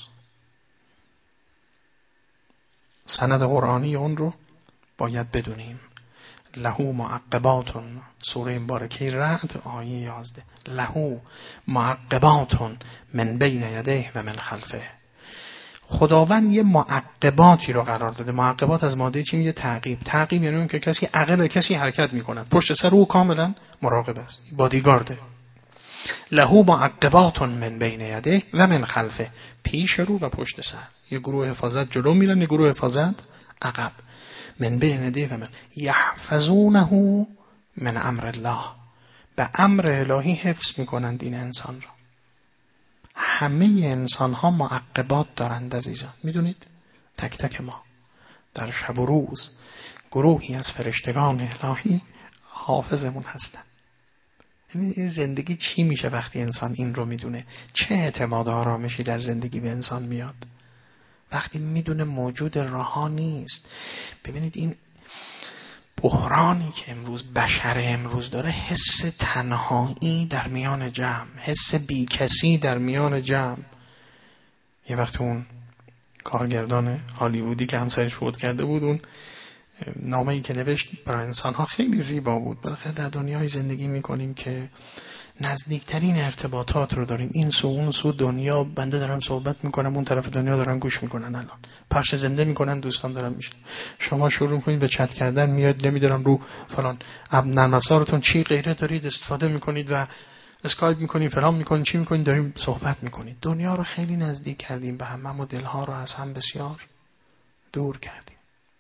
سند قرآنی اون رو باید بدونیم. لهو معقباتون، سوره مبارکه رعد آیه یازده. لهو معقباتون من بین یدیه و من خلفه. خداوند یه معقباتی رو قرار داده. معقبات از ماده چی؟ یه تعقیب. تعقیب یعنی اون که کسی عقب کسی حرکت میکنه، پشت سر او کاملا مراقب است، بادیگارده. لهو معقباتون من بین یدیه و من خلفه، پیش رو و پشت سر. یه گروه حفاظت جلو میرن، یه گروه حفاظت عقب. من بین یدیه و من یحفظونه من امر الله، به امر الهی حفظ میکنن دین انسان رو. همه انسان ها معقبات دارند عزیزان. میدونید تک تک ما در شب و روز گروهی از فرشتگان الهی حافظمون هستند. این زندگی چی میشه وقتی انسان این رو میدونه؟ چه اعتماد و آرامشی در زندگی به انسان میاد وقتی میدونه موجود رها نیست. ببینید این بحرانی که امروز بشر امروز داره، حس تنهایی در میان جمع، حس بیکسی در میان جمع. یه وقت اون کارگردان هالیوودی که همسرش فوت کرده بود، اون نامه‌ای که نوشت برای انسان‌ها خیلی زیبا بود. بالاخره در دنیای زندگی می‌کنیم که نزدیکترین ارتباطات رو داریم، این سو اون سو دنیا. بنده دارم صحبت میکنم، اون طرف دنیا دارن گوش میکنن، الان پخش زنده میکنن، دوستان دارن میشن. شما شروع میکنید به چت کردن، میاد نمیدونم رو فلان نرم افزارتون چی غیره دارید استفاده میکنید و اسکایپ میکنید، فلان میکنید، چی میکنید، داریم صحبت میکنید. دنیا رو خیلی نزدیک کردیم به هم، اما دلها رو از هم بسیار دور کردیم.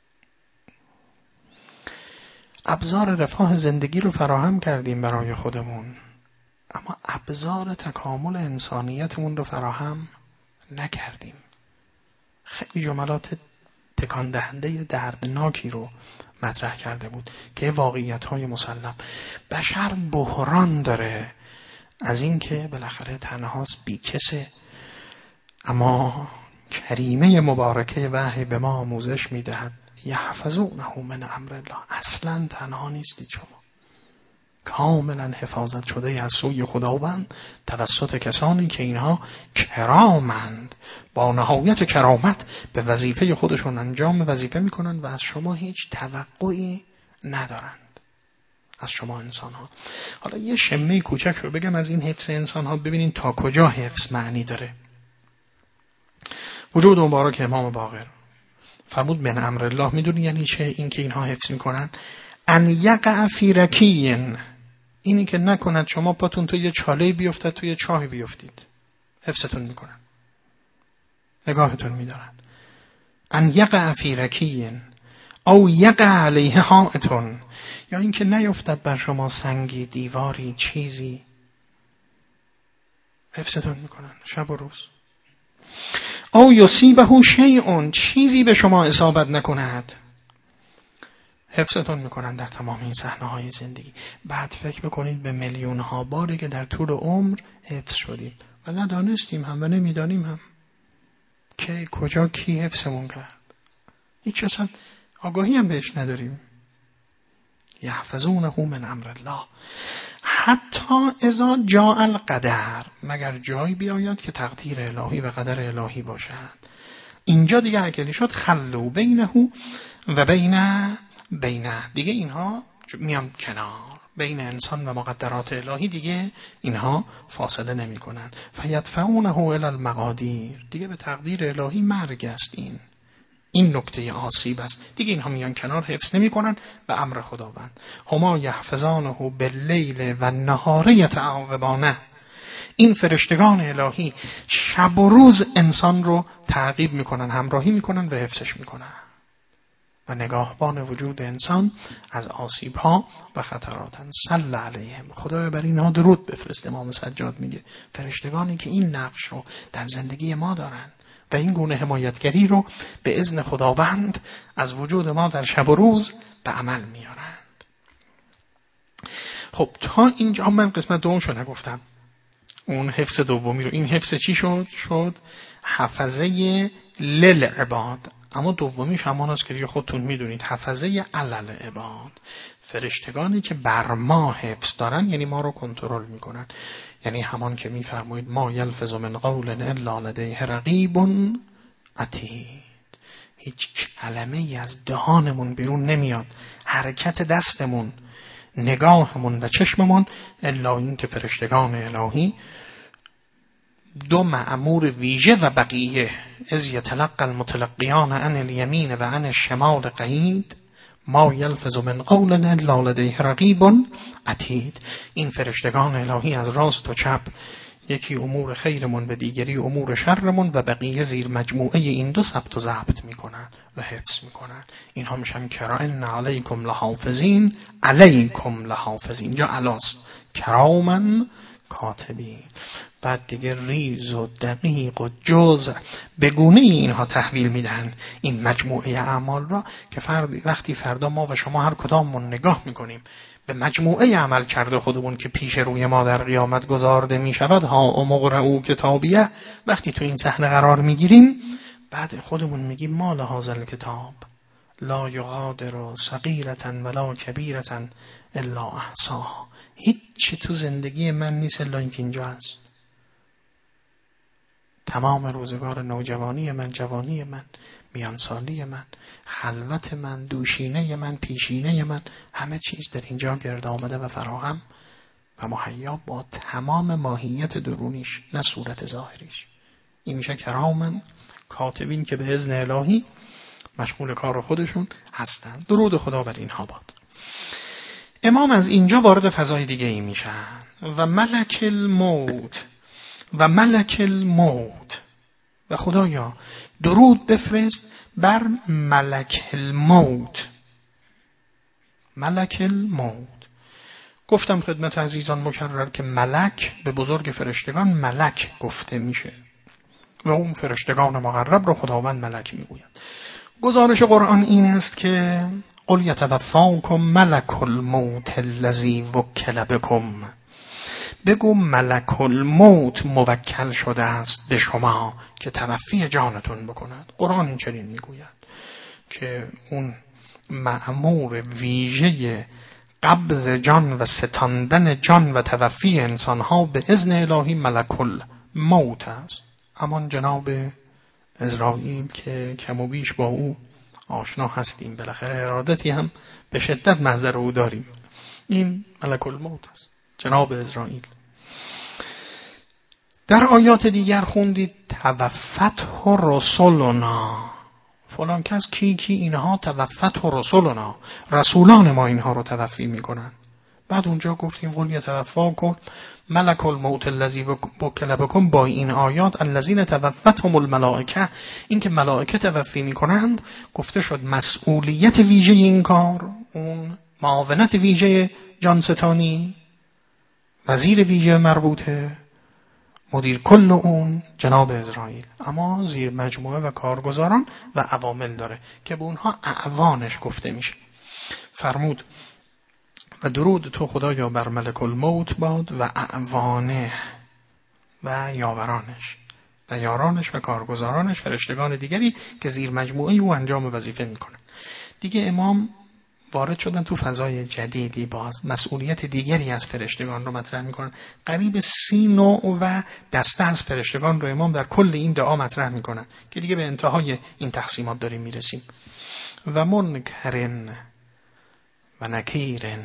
ابزار رفاه زندگی رو فراهم کردیم برای خودمون، اما ابزار تکامل انسانیتمون رو فراهم نکردیم. خیلی جملات تکان دهنده دردناکی رو مطرح کرده بود که واقعیت‌های مسلم. بشر بحران داره از این که بالاخره تنهاست، بیکسه، اما کریمه مبارکه وحی به ما آموزش میدهد یحفظونه من امر الله. اصلا تنها نیستید شما، کاملا حفاظت شده از سوی خداوند توسط کسانی که اینها کرامند، با نهایت کرامت به وظیفه خودشون انجام وظیفه میکنن و از شما هیچ توقعی ندارند، از شما انسان ها. حالا یه شمه کوچک رو بگم از این حفظ انسان ها، ببینین تا کجا حفظ معنی داره. وجود مبارک امام باقر فرمود من امر الله. میدونی یعنی چه این که اینها حفظ میکنن؟ ان یقع فی رکین، اینی که نکند شما پاتون توی یه چاله بیفتد، توی چاه بیفتید. حفظتون میکنن، نگاهتون میدارن. ان یقع فی رکین او یقع علیه حائطون، یا اینکه نیفتد بر شما سنگی، دیواری، چیزی. حفظتون میکنن شب و روز. او یصیبه شیء، چیزی به شما اصابت نکند، حفظتون میکنن در تمام این صحنه‌های زندگی. بعد فکر بکنید به میلیون ها باری که در طول عمر حفظ شدیم و ندانستیم هم و نمیدانیم هم که کجا کی حفظمون کرد. هیچ اصلا آگاهی هم بهش نداریم. یحفظونه من امر الله حتی اذا جاء القدر، مگر جایی بیاید که تقدیر الهی و قدر الهی باشد. اینجا دیگه اگلی شد خلو بینه و بین بینه، دیگه اینها میان کنار، بین انسان و مقدرات الهی دیگه اینها فاصله نمی کنن. فیدفعونه الی المقادیر، دیگه به تقدیر الهی مرگ است. این این نکته آسیب است. دیگه اینها میان کنار، حفظ نمی کنن به امر خداوند. هما یحفظانه باللیل و النهار یتعاقبانه، این فرشتگان الهی شب و روز انسان رو تعقیب میکنن، همراهی میکنن و حفظش میکنن و نگاهبان وجود انسان از آسیب ها و خطراتن. صلی علیهم، خدای بر اینها درود بفرست. امام سجاد میگه فرشتگانی که این نقش رو در زندگی ما دارن و این گونه حمایتگری رو به اذن خداوند از وجود ما در شب و روز به عمل میارند. خب تا اینجا من قسمت دوم شو نگفتم، اون حفظ دومی رو. این حفظ چی شد؟ شد حفظه للعباد، اما دومیش همان است که دیگه خودتون میدونید، حفظه علل عباد، فرشتگانی که بر ما حفظ دارن، یعنی ما رو کنترل میکنن. یعنی همان که میفرمایید ما یلفظ من قول الا لدیه رقیب عتید، هیچ کلمه ای از دهانمون بیرون نمیاد، حرکت دستمون، نگاهمون و چشممون، الا این که فرشتگان الهی دو مأمور ویژه و بقیه از یتلقى المتلقیان عن الیمین و عن الشمال قعید ما یلفظ من قول الا لدیه رقیب عتید. این فرشتگان الهی از راست و چپ، یکی امور خیرمون و دیگری امور شرمون، و بقیه زیر مجموعه این دو ثبت و ضبط میکنن و حفظ میکنن. اینها میشن کرائن علیکم لحافظین، علیکم لحافظین، یا علاست کرامن کاتبین. بعد دیگه ریز و دقیق و جز بگونه اینها تحویل میدن این مجموعه اعمال را، که فرد وقتی فردا ما و شما هر کداممون نگاه میکنیم به مجموعه عمل کرده خودمون که پیش روی ما در قیامت گذارده می شود، ها و مقرعو کتابیه، وقتی تو این صحنه قرار میگیریم بعد خودمون میگیم ما لهذا الکتاب لا یغادر صغیرة ولا کبیرة الا احصاها. هیچ چی تو زندگی من نیست الا اینکه اینجا هست. تمام روزگار نوجوانی من، جوانی من، میانسالی من، خلوت من، دوشینه من، پیشینه من، همه چیز در اینجا گرد آمده و فراهم و مهیا با تمام ماهیت درونیش، نه صورت ظاهریش. این میشه کرامن کاتبین که به اذن الهی مشغول کار خودشون هستند. درود خدا بر اینها باد. امام از اینجا وارد فضای دیگه ای میشن و ملک الموت و ملک الموت و خدایا درود بفرست بر ملک الموت. ملک الموت، گفتم خدمت عزیزان مکرر که ملک به بزرگ فرشتگان ملک گفته میشه و اون فرشتگان مقرب رو خداوند ملک میگوید. گزارش قرآن این است که قل یتوفاکم ملک الموت الذی وکل بکم، بگو ملک الموت موکل شده است به شما که توفی جانتون بکند. قرآن این چنین میگوید که اون مأمور ویژه قبض جان و ستاندن جان و توفی انسانها به اذن الهی ملک الموت است. اما جناب عزرائیل که کم و بیش با او آشنا هستیم، بالاخره ارادتی هم به شدت محضر او داریم، این ملک الموت است، جناب عزرائیل. در آیات دیگر خوندید توفته رسولنا، فلان کس کی کی اینها توفته رسولنا، رسولان ما اینها رو توفی میکنن. بعد اونجا گفتیم قل یتوفاکم ملک الموت الذی وکل بکم، با این آیات الذین توفتهم الملائکه، این که ملائکه توفی میکنند گفته شد مسئولیت ویژه این کار، اون معاونت ویژه جانستانی، وزیر ویژه مربوطه، مدیر کل اون جناب عزرائیل، اما زیر مجموعه و کارگزاران و عوامل داره که به اونها اعوانش گفته میشه. فرمود و درود تو خدایا بر ملک الموت باد و اعوانه و یاورانش و یارانش و کارگزارانش، فرشتگان دیگری که زیر مجموعه او انجام وظیفه میکنن. دیگه امام وارد شدن تو فضای جدیدی، باز مسئولیت دیگری از فرشتگان رو مطرح میکنن. قریب سی نوع و دسته از فرشتگان رو امام در کل این دعا مطرح میکنن که دیگه به انتهای این تقسیمات داریم میرسیم. و منکرن و نکیرن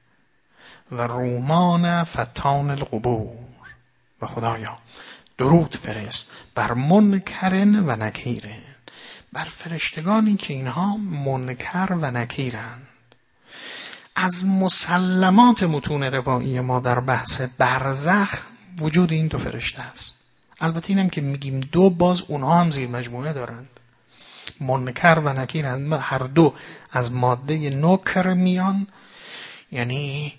و رومان فتان القبور، و خدایا درود فرست بر منکرن و نکیرن، بر فرشتگانی که اینها منکر و نکیرند. از مسلمات متون روایی ما در بحث برزخ وجود این دو فرشته است. البته اینم که میگیم دو، باز اونها هم زیر مجموعه دارند، منکر و نکیرند، هر دو از ماده نکر میان، یعنی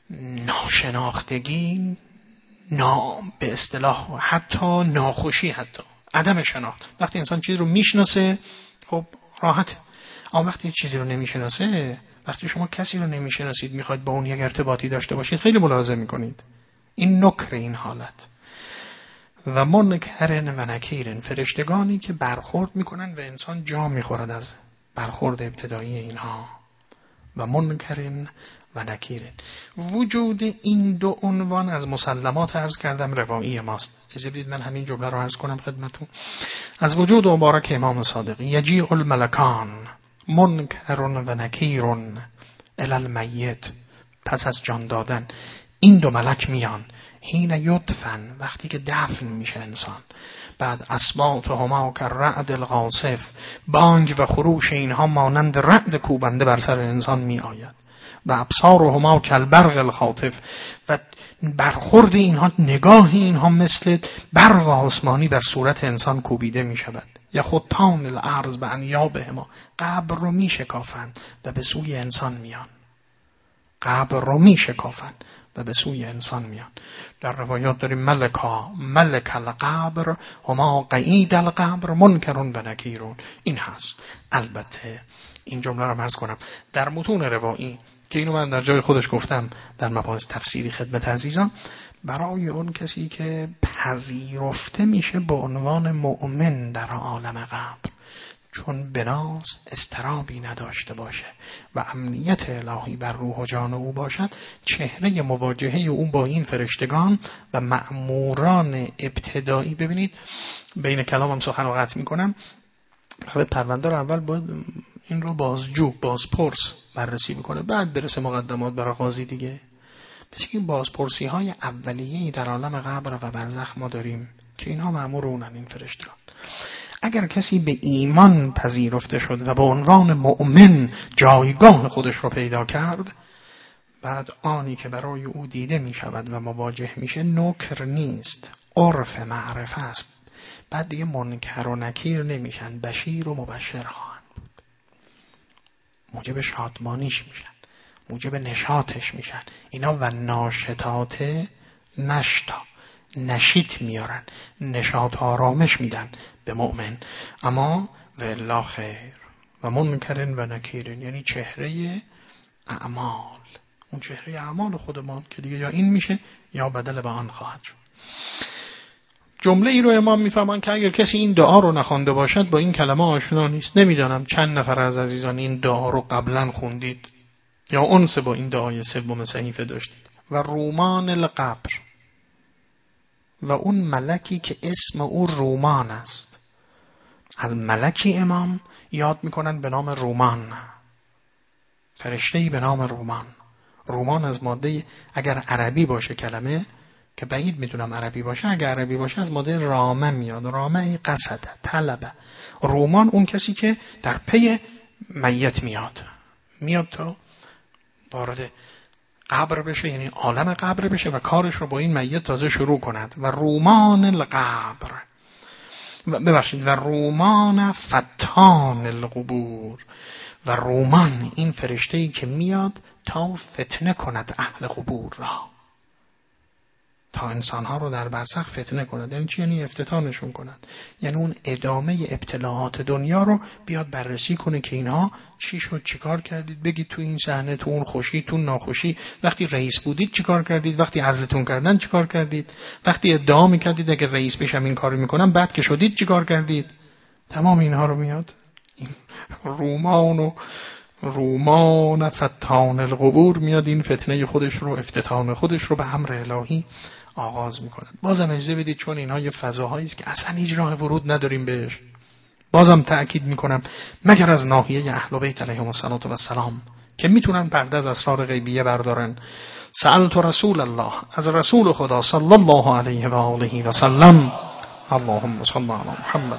ناشناختگی، نا به اصطلاح حتی ناخوشی، حتی عدم شناخت. وقتی انسان چیز رو میشناسه خب راحت، اما وقتی چیزی رو نمیشناسه، وقتی شما کسی رو نمیشناسید میخواید با اون یک ارتباطی داشته باشید، خیلی ملاحظه میکنید این نکر این حالت. و منکرن و نکیرن، فرشتگانی که برخورد میکنن و انسان جا میخورد از برخورد ابتدایی اینها. و منکرن و نکیرن. وجود این دو عنوان از مسلمات عرض کردم روایی ماست. اجازه بدید من همین جمله رو عرض کنم خدمتتون. از وجود مبارک امام صادق: یجیء الملکان منکرن و نکیرن الی المیت، پس از جان دادن این دو ملک میان، حین یدفن، وقتی که دفن میشه انسان. بعد اصواتهما کالرعد القاصف، بانگ و خروش اینها مانند رعد کوبنده بر سر انسان می آید. و ابصارهما کالبرق الخاطف، و برخورد اینها، نگاه اینها مثل برق آسمانی بر صورت انسان کوبیده می شود. یخطان الارض بانیابهما، قبر رو می شکافند و به سوی انسان میان. قبر رو می شکافند و به سوی انسان میان. در روایات داریم ملکا ملک القبر هما قعید القبر منکرون و نکیرون. این هست. البته این جمله رو عرض کنم در متون روایی که اینو من در جای خودش گفتم در مباحث تفسیری خدمت عزیزان، برای اون کسی که پذیرفته میشه به عنوان مؤمن در عالم قبر، چون بناست استرابی نداشته باشه و امنیت الهی بر روح و جان او باشد، چهره مواجهه او با این فرشتگان و مأموران ابتدایی، ببینید بین کلامم سخن رو قطع میکنم، خب پرونده رو اول باید این رو بازجو بازپرس بررسی بکنه، بعد برسه مقدمات برای قاضی دیگه. پس این بازپرسی های اولیه‌ای در عالم قبر و برزخ ما داریم که اینها مأمور اونن، این فرشتگان. اگر کسی به ایمان پذیرفته شد و به عنوان مؤمن جایگاه خودش رو پیدا کرد، بعد آنی که برای او دیده می شود و مواجه میشه نکر نیست، عرف معرفه است. بعد دیگه منکر و نکیر نمیشن، بشیر و مبشر خواهند بود. موجب شادمانیش میشن، موجب نشاطش میشن. اینا و ناشطات نشتا، نشیط میارن، نشاط آرامش میدن به مؤمن. اما و الا خیر. و منکرن و نکیرن یعنی چهره اعمال، اون چهره اعمال خودمان که دیگه یا این میشه یا بدل به آن خواهد شد. جمله ای رو امام میفرمان که اگر کسی این دعا رو نخوانده باشد با این کلمه آشنا نیست. نمیدانم چند نفر از عزیزان این دعا رو قبلا خوندید یا انس با این دعای سوم صحیفه داشتید. و رومان القبر، و اون ملکی که اسم او رومان است. از ملکی امام یاد میکنن به نام رومان، فرشته‌ای به نام رومان. رومان از ماده، اگر عربی باشه کلمه، که بعید میدونم عربی باشه، اگر عربی باشه از ماده رامه میاد. رامه قصده، طلبه. رومان اون کسی که در پی میت میاد میاد تا وارد قبر بشه، یعنی عالم قبر بشه و کارش رو با این میت تازه شروع کند. و رومان القبر، ببخشید، و رومان فتان القبور، و رومان این فرشته‌ای که میاد تا فتنه کند اهل قبور را، تا انسانها رو در برزخ فتنه کند. یعنی چی؟ یعنی افتتانشون کند، یعنی اون ادامه ابتلاعات دنیا رو بیاد بررسی کنه که اینها چی شد، چی کار کردید، بگید تو این صحنه، تو اون خوشی، تو ناخوشی، وقتی رئیس بودید چی کار کردید، وقتی عزلتون کردن چی کار کردید، وقتی ادعا میکردید اگه رئیس بشم این کارو میکنم، بعد که شدید چی کار کردید. تمام اینها رو میاد این رومان و رومان فتان القبور میاد این فتنه خودش رو، افتتان خودش رو به امر الهی آغاز میکنن. بازم اجازه بدید، چون اینها یه فضاهایی است که اصلا هیچ راه ورود نداریم بهش، بازم تأکید میکنم مگر از ناحیه اهل بیت علیهم السلام که میتونن پرده از اسرار غیبیه بردارن. سألت رسول الله، از رسول خدا صلی الله علیه و آله و سلم، اللهم صل علی محمد،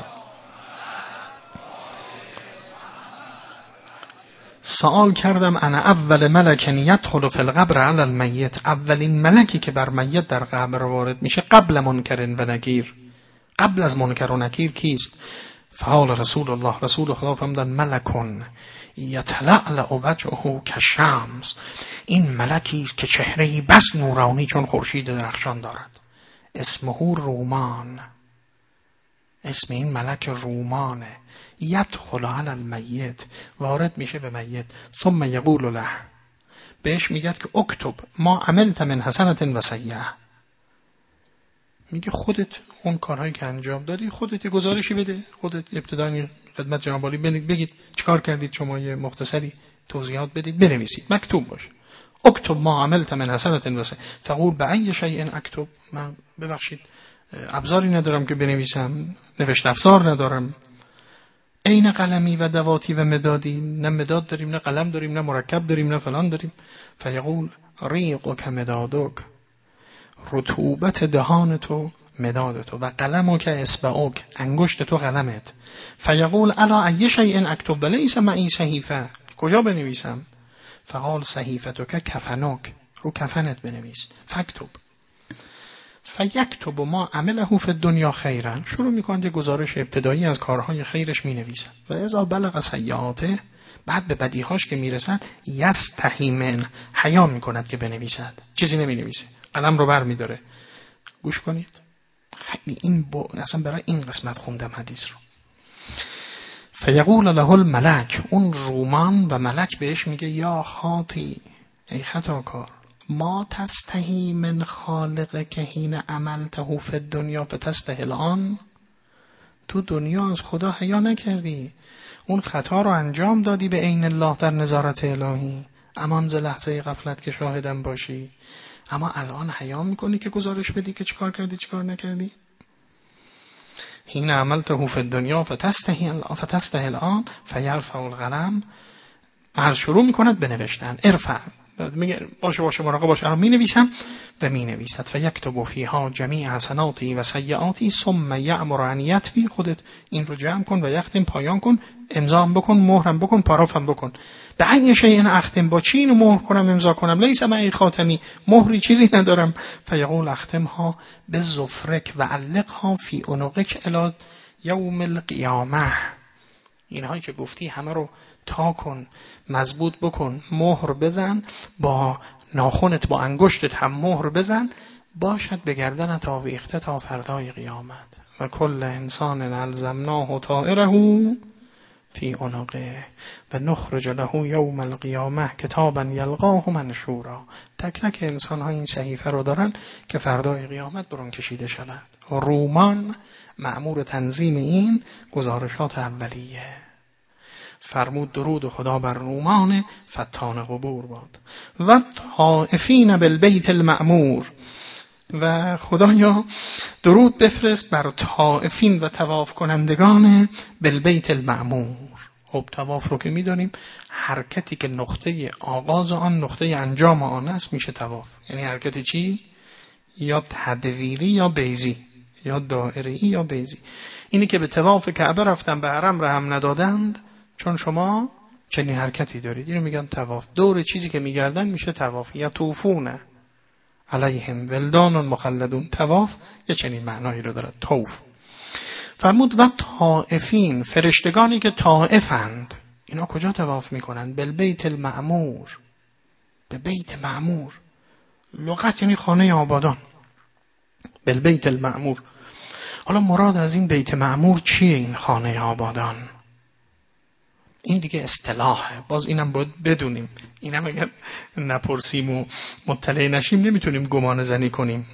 سوال کردم انا اول ملک یدخل فی القبر علی المیت، اولین ملکی که بر میت در قبر وارد میشه قبل منکر و نکیر، قبل از منکر و نکیر کیست؟ فقال رسول الله، رسول خدا فرمودند ملکون یتلألأ وجهه کالشمس، این ملکی است که چهره‌ای بس نورانی چون خورشید درخشان دارد. اسمه رومان، اسم این ملک رومانه. یدخل علی المیت، وارد میشه به میت. ثم یقول له، بهش میگه که اکتب ما عملت من حسنة و سیئة، میگه خودت اون کارهایی که انجام دادی خودت گزارشی بده، خودت ابتدای خدمت جناب عالی بگید چیکار کردید، شما یه مختصری توضیحات بدید، بنویسید، مکتوب باشه. اکتب ما عملت من حسنة وسیئة تقول بأي شیء اکتب. من ببخشید ابزاری ندارم که بنویسم، نوشت افزار ندارم. عین قلمی و دواتی و مدادی، نه مداد داریم نه قلم داریم نه مرکب داریم نه فلان داریم. فیقول ریقک مدادک، رطوبت دهان تو مداد تو، و قلمک اصبعک، انگشت تو قلمت. فیقول الا ای شیء اکتب ولیس معی صحیفه، کجا بنویسم؟ فقال صحیفتک کفنک، رو کفنت بنویس. فکتب فیکتب ما عمله فی الدنیا خیرا، شروع میکنه گزارش ابتدایی از کارهای خیرش مینویسه. و اذا بلغ سیئاته، بعد به بدیهاش که میرسن، یستحی من، حیا میکند که بنویسد، چیزی نمینویسه، قلم رو بر میداره. گوش کنید، خیلی این با... اصلا برای این قسمت خوندم حدیث رو. فیقول له الملک، اون رومان و ملک بهش میگه یا خاطی، ای خطاکار، ما تستحی من خالق که حین عملته فی الدنیا فتستحی الان، تو دنیا از خدا حیا نکردی، اون خطا رو انجام دادی به عین الله در نظارت الهی، امان ز لحظه غفلت که شاهدم باشی، اما الان حیا میکنی که گزارش بدی که چیکار کردی چیکار نکردی. حین عملته فی الدنیا فتستحی الان فتستحی الان فیرفع القلم، هر شروع میکند به نوشتن. ارفع، میگه باشه باشه مراقب باشه، الان مینویسم و مینویسد. فیکتب فیها جمیع حسناتی و سیئاتی ثم یأمر ان یطوی، خودت این رو جمع کن و یختم، پایان کن، امضا بکن، مهرم بکن، پارافم بکن. به ای شیء اختم، با چی اینو مهر کنم امضا کنم؟ لیس معی خاتمی، مهری چیزی ندارم. فیقول اختمها بظفرک و علقها فی عنقک الی یوم القیامه، اینهایی که گفتی همه رو تا کن، مضبوط بکن، مهر بزن، با ناخنت با انگشتت هم مهر بزن، باشد به گردنت آویخته تا فردای قیامت. و کل انسان الزمناه طائره فی عنقه و نخرج له یوم القیامه کتابا یلقاه منشورا. تک تک انسان ها این صحیفه رو دارن که فردای قیامت برون کشیده شود. رومان مأمور تنظیم این گزارشات اولیه. فرمود درود خدا بر رومان فتان قبور باد. و طائفین بالبیت المعمور، و خدایا درود بفرست بر طائفین و طواف کنندگان بالبیت المعمور. خب طواف رو که میدونیم حرکتی که نقطه آغاز آن نقطه انجام آن است میشه طواف. یعنی حرکت چی؟ یا تدویری یا بیضی، یا دائری یا بیضی. اینی که به طواف کعبه رفتن به حرم رحم ندادند چون شما چنین حرکتی دارید، اینو میگن طواف. دور چیزی که میگردن میشه طواف. یا طوفونه علیهم ولدان مخلدون، طواف یه چنین معنایی رو داره، طوف. فرمود و طائفین، فرشتگانی که طائفند، اینا کجا طواف میکنن؟ بالبیت المعمور، به بیت معمور. لغت یعنی خانه آبادان، بالبیت المعمور. حالا مراد از این بیت معمور چیه؟ این خانه آبادان این دیگه اصطلاحه، باز اینم باید بدونیم. اینم اگر نپرسیم و مطلع نشیم نمیتونیم گمان زنی کنیم.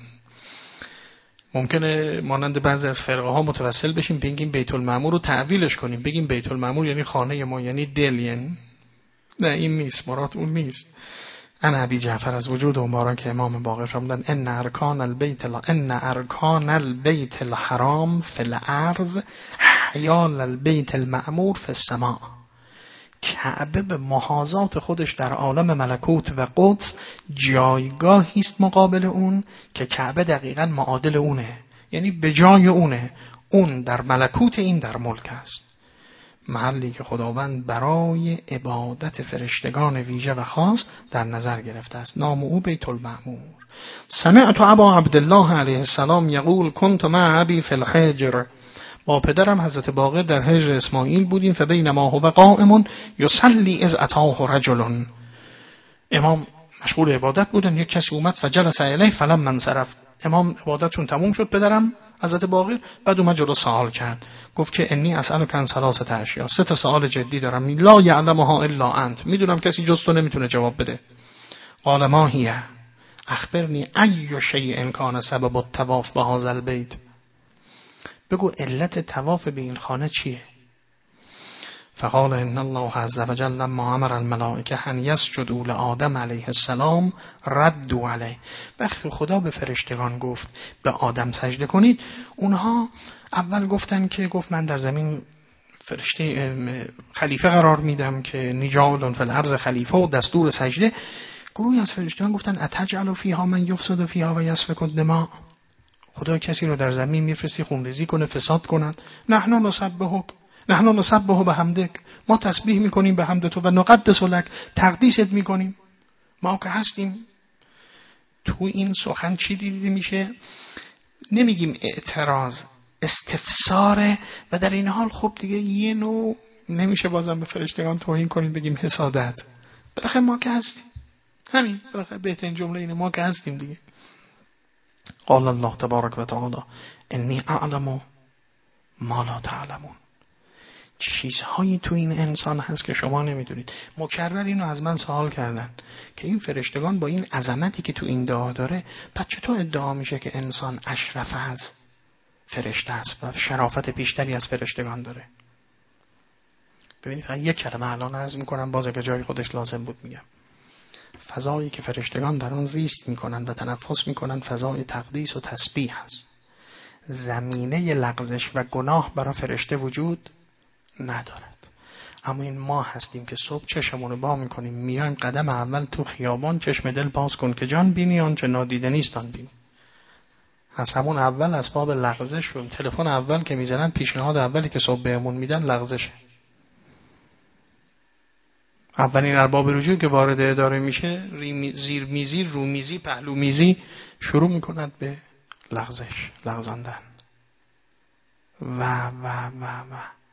ممکنه مانند بعضی از فرقه ها متوسل بشیم بگیم بیت المعمور رو تعویلش کنیم، بگیم بیت المعمور یعنی خانه ما، یعنی دل. یعنی نه، این نیست، مراد اون نیست. انا ابی جعفر از وجود مبارک امام باقر فرمودن ان ارکان البیت لا ان ارکان البیت الحرام فی الارض حیال البیت المعمور فی السماء. کعبه به محاذات خودش در عالم ملکوت و قدس جایگاهی است مقابل اون که کعبه دقیقاً معادل اونه، یعنی به جای اونه. اون در ملکوت، این در ملک است. محلی که خداوند برای عبادت فرشتگان ویژه و خاص در نظر گرفته است. نام او بیت المعمور. سمعت ابا عبدالله علیه السلام یقول کنت مع ابی فی الحجر، با پدرم حضرت باقر در حجر اسماعیل بودیم. فبینما هو قائم یصلی اذ اتاه رجل، امام مشغول عبادت بودن، یک کسی اومد فجلس الیه فلما انصرف، امام عبادتشون تموم شد، پدرم حضرت باقر بعد اومد جلو سوال کرد، گفت که انی اسالک عن ثلاثه اشیاء، سه تا سوال جدی دارم، لا یعلمها الا انت، میدونم کسی جز تو نمیتونه جواب بده. قال ما هی، اخبرنی ای شیء کان سبب الطواف بهذا البیت، بگو علت طواف به این خانه چیه؟ فقال ان الله عز وجل لما امر الملائکه ان یسجدوا لآدم علیه السلام ردوا علیه. وقتی خدا به فرشتگان گفت به آدم سجده کنید، اونها اول گفتن که گفت من در زمین فرشته خلیفه قرار میدم که نجال فی الارض خلیفه و دستور سجده. گروهی از فرشتگان گفتن اتجعل فیها من یفسد فیها و یسفک الدماء، خدا کسی رو در زمین میفرستی خونریزی کنه، فساد کند. نحن نسبحک نحن نسبح بحمدک، ما تسبیح میکنیم به حمد تو و نقدس لک، تقدیست میکنیم. ما که هستیم. تو این سخن چی دیده میشه؟ نمیگیم اعتراض، استفساره. و در این حال خب دیگه یه نوع نمیشه بازم به فرشتگان توهین کنیم بگیم حسادت. بالاخره ما که هستیم، همین بالاخره بهترین جمله اینه، ما که هستیم دیگه. قال الله تبارک و تعالی انی اعلم ما لا تعلمون. چیزهایی تو این انسان هست که شما نمیدونید. مکرر اینو از من سوال کردن که این فرشتگان با این عظمتی که تو این دعا داره، پس چطور ادعا میشه که انسان اشرف از فرشته است و شرافت بیشتری از فرشتگان داره؟ ببینید یک کلمه الان عرض میکنم، باز اگه جای خودش لازم بود میگم. فضایی که فرشتگان در آن زیست میکنن و تنفس میکنن فضای تقدیس و تسبیح هست. زمینه لغزش و گناه برای فرشته وجود ندارد. اما این ما هستیم که صبح چشمون رو با میکنیم، میایم قدم اول تو خیابان چشم دل باز کن که جان بینی آنچه نادیده نیست آن بینی. از همون اول اسباب لغزش رو، تلفن اول که میزنن، پیشنهاد اولی که صبح بهمون میدن لغزشه. اولین ارباب رجوع که وارد اداره میشه، زیر میزی، رو میزی، پهلو میزی شروع میکند به لغزش، لغزاندن و و و و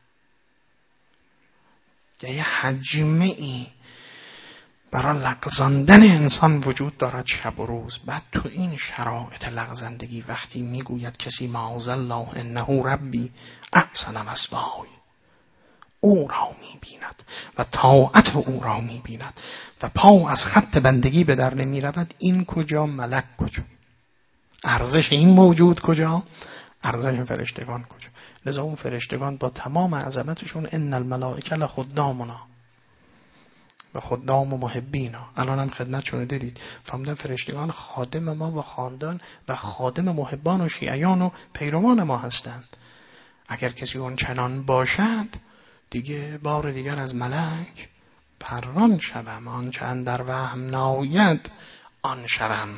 یه حجمه ای برای لغزاندن انسان وجود دارد شب و روز. بعد تو این شرایط لغزندگی وقتی میگوید کسی معاذ الله انه ربی احسن مثوای، او را میبیند و طاعت او را میبیند و پا از خط بندگی به در نمیرود، این کجا؟ ملک کجا؟ ارزش این موجود کجا؟ ارزش فرشتگان کجا؟ لذا اون فرشتگان با تمام عظمتشون ان الملائکه لخدامنا و خدام و محبینا، الان هم خدمتشون دیدید، فهمیدن فرشتگان خادم ما و خاندان و خادم محبان و شیعیان و پیروان ما هستند. اگر کسی اون چنان باشد دیگه بار دیگر از ملک پران شوم، آن چند در وهم ناید آن شوم.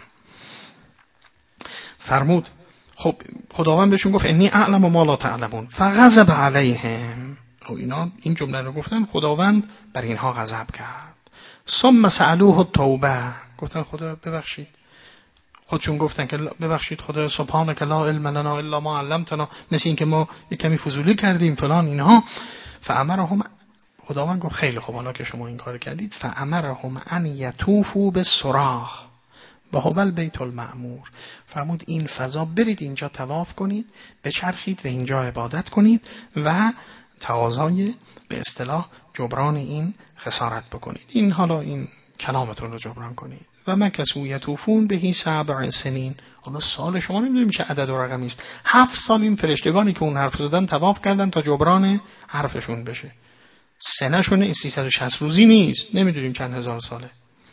فرمود خب خداوند بهشون گفت انی اعلم ما لا تعلمون فغضب علیهم. خب اینا این جمله رو گفتن، خداوند بر اینها غضب کرد. ثم سألوه التوبه، گفتن خدا ببخشید. خودشون گفتن که ببخشید خدا سبحانك لا علم لنا الا ما علمتنا، مثل این که ما یک کمی فضولی کردیم فلان اینها. فامرهم، خداوند گفت خیلی خوب حالا که شما این کار کردید، فامرهم ان یطوفوا بالصراح و هو البیت المعمور. فرمود این فضا برید اینجا طواف کنید، بچرخید و اینجا عبادت کنید و تقاضای به اصطلاح جبران این خسارت بکنید. این حالا این کلامتون رو جبران کنید. و مکثوا یطوفون بهی سبع سنین. حالا سال شما نمیدونید میشه عدد و رقمی است. هفت سال این فرشتگانی که اون حرف زدن طواف کردن تا جبران حرفشون بشه. سنه‌شون سیصد و شصت روزی نیست، نمیدونیم چند هزار ساله.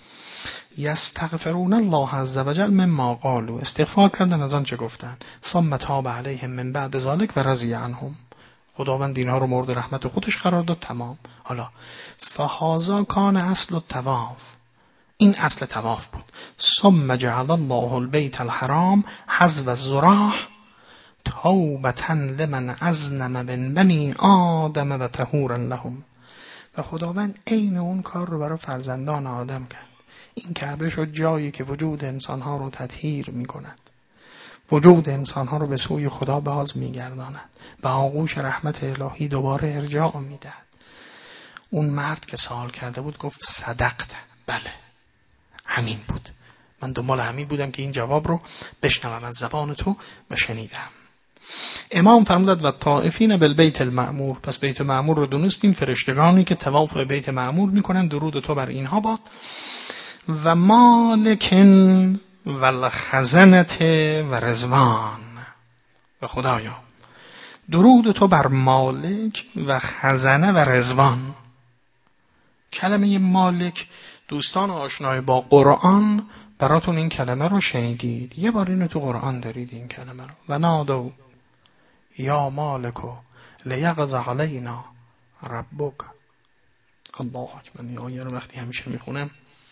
یستغفرون الله عز وجل مما قالوا، استغفار کردن از آن چه گفتن. ثم تاب علیهم من بعد ذلك و رضی عنهم، خداوند اینها رو مورد رحمت خودش قرار داد. تمام. حالا فهذا کان اصل الطواف، این اصل طواف بود. ثم جعل الله البیت الحرام حذو الذراح توبة لمن اذنب من بنی آدم و طهورا لهم. و خداوند عین اون کار رو برای فرزندان آدم کرد. این کعبه شد جایی که وجود انسانها رو تطهیر می کند، وجود انسانها رو به سوی خدا باز می گرداند، به آغوش رحمت الهی دوباره ارجاع می دهد. اون مرد که سوال کرده بود گفت صدقت، بله همین بود، من دنبال همین بودم که این جواب رو بشنوم از زبان تو و شنیدم. امام فرمودند و طائفین بالبیت المعمور، پس بیت معمور رو دونستیم، فرشتگانی که طواف بیت معمور میکنن، درود تو بر اینها باد. و مالکن و الخزنت و رضوان. و خدایا درود تو بر مالک و خزنه و رضوان. کلمه مالک، دوستان آشنای با قرآن براتون این کلمه رو شنیدید، یه بار اینو تو قرآن دارید این کلمه رو. و نادو یا مالکو لیقضی علینا ربک. الله اکبر. این آیه رو وقتی همیشه میخونم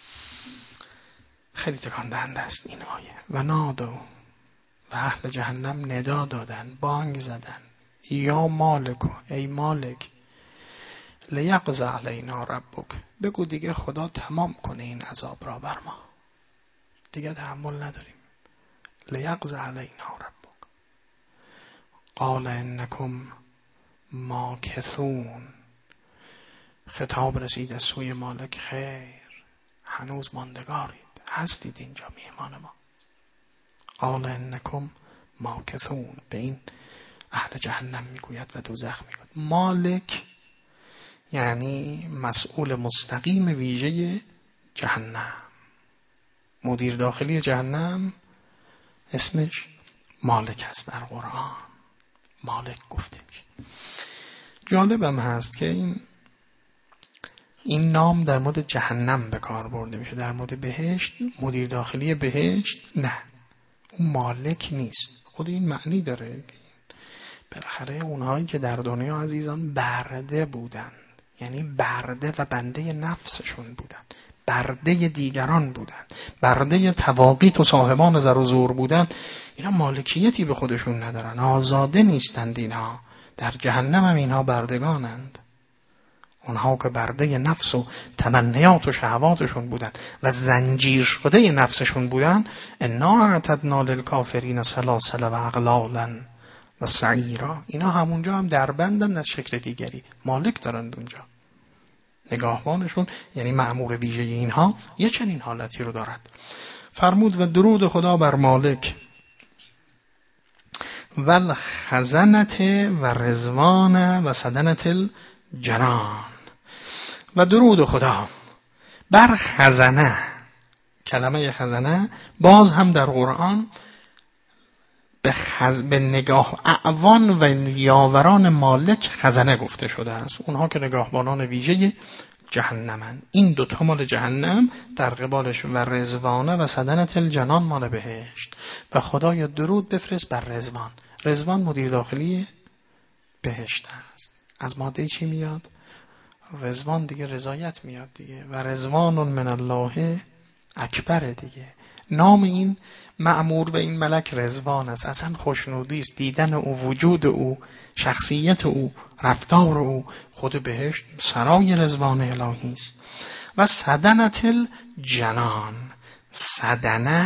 خیلی تکان دهنده است این آیه. و نادو، و اهل جهنم ندا دادن، بانگ زدن، یا مالکو، ای مالک، لیقضی علینا ربک، بگو دیگه خدا تمام کنه این عذاب را بر ما، دیگه تحمل نداریم. لیقضی علینا ربک. قال انکم ماکثون. خطاب رسید از سوی مالک، خیر هنوز ماندگارید، هستید اینجا میهمان ما. قال انکم ماکثون، به این اهل جهنم میگوید و دوزخ میگوید. مالک یعنی مسئول مستقیم ویژه جهنم، مدیر داخلی جهنم، اسمش مالک است در قرآن. مالک گفته میشه. جالبم هست که این این نام در مورد جهنم به کار برده میشه، در مورد بهشت مدیر داخلی بهشت نه، اون مالک نیست. خود این معنی داره، بالاخره اونهایی که در دنیا عزیزان برده بودن، یعنی برده و بنده نفسشون بودن، برده دیگران بودن، برده تواقیت و صاحبان زر و زور بودن، اینا مالکیتی به خودشون ندارن، آزاده نیستند. اینها در جهنم هم اینها بردگانند. اونها که برده نفس و تمنیات و شهواتشون بودن و زنجیر شده نفسشون بودن، انا اعتدنا للکافرین سلاسل و اغلالا و سعیرا، اینا همونجا هم دربندن از شکل دیگری، مالک دارند اونجا. نگاهبانشون یعنی مأمور ویژه اینها یه چنین حالتی رو دارد. فرمود و درود خدا بر مالک و الخزنت و رضوان و صدنت الجنان. و درود خدا بر خزنه. کلمه خزنه باز هم در قرآن به, خز... به نگاه اعوان و یاوران مالک خزنه گفته شده است، اونها که نگاهبانان ویژه جهنمن. این دوتا مال جهنم، در قبالش و رضوانه و صدنت الجنان مال بهشت. و خدایا درود بفرست بر رضوان. رضوان مدیر داخلی بهشت است. از ماده چی میاد؟ رضوان دیگه رضایت میاد دیگه. و رضوان من الله اکبر دیگه. نام این مأمور به این ملک رضوان است، اصلا خوشنودی است، دیدن او، وجود او، شخصیت او، رفتار او. خود بهشت سرای رضوان الهی است. و صدنت الجنان. صدنه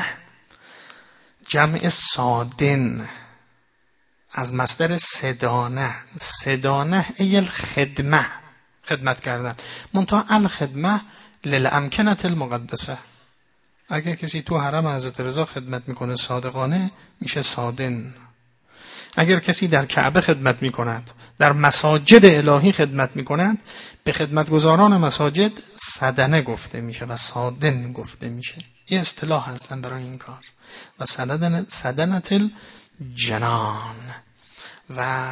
جمع صادن، از مصدر صدانه. صدانه ای الخدمه، خدمت کردن. منتها الخدمه للامکنه المقدسه. اگر کسی تو حرم حضرت رضا خدمت میکنه صادقانه میشه صادن. اگر کسی در کعبه خدمت میکند، در مساجد الهی خدمت میکند، به خدمتگزاران مساجد صدنه گفته میشه و صادن گفته میشه. یه اصطلاح هستن برای این کار. و صدنت الجنان. و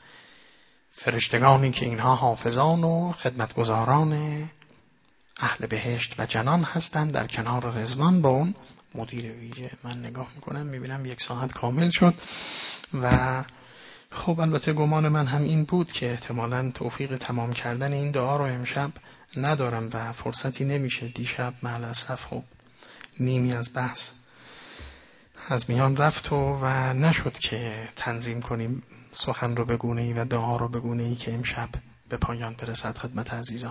فرشتگانی که اینها حافظان و خدمتگزاران اهل بهشت و جنان هستند، در کنار رضوان با اون مدیر ویژه. من نگاه میکنم میبینم یک ساعت کامل شد و خب البته گمان من هم این بود که احتمالاً توفیق تمام کردن این دعا رو امشب ندارم و فرصتی نمیشه. دیشب معلاسف خب نیمی از بحث از میان رفت و, و نشد که تنظیم کنیم سخن رو به گونه‌ای و دعا رو به گونه‌ای که امشب به پایان برسد خدمت عزیزان.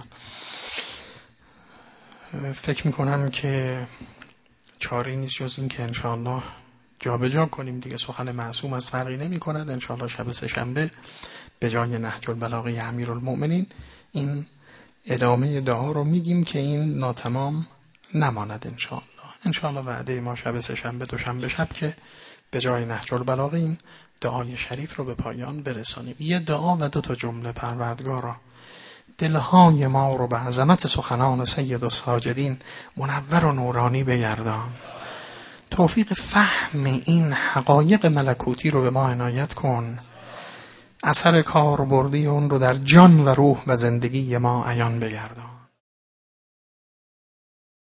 فکر میکنم که چاری نیست جز این که انشاءالله جا به جا کنیم دیگه. سخن معصوم از فرقی نمی کند. انشاءالله شب سه‌شنبه به جای نهج البلاغه امیرالمؤمنین این ادامه دعا رو میگیم که این ناتمام نماند انشاءالله. انشاءالله وعده ما شب سه‌شنبه دوشنبه شب که به جای نهج البلاغه این دعای شریف رو به پایان برسانیم. یه دعا و دو تا جمله. پروردگارا دلهای ما رو به عظمت سخنان سید الساجدین منور و نورانی بگردان. توفیق فهم این حقایق ملکوتی رو به ما عنایت کن. اثر کاربردی اون رو در جان و روح و زندگی ما عیان بگردان.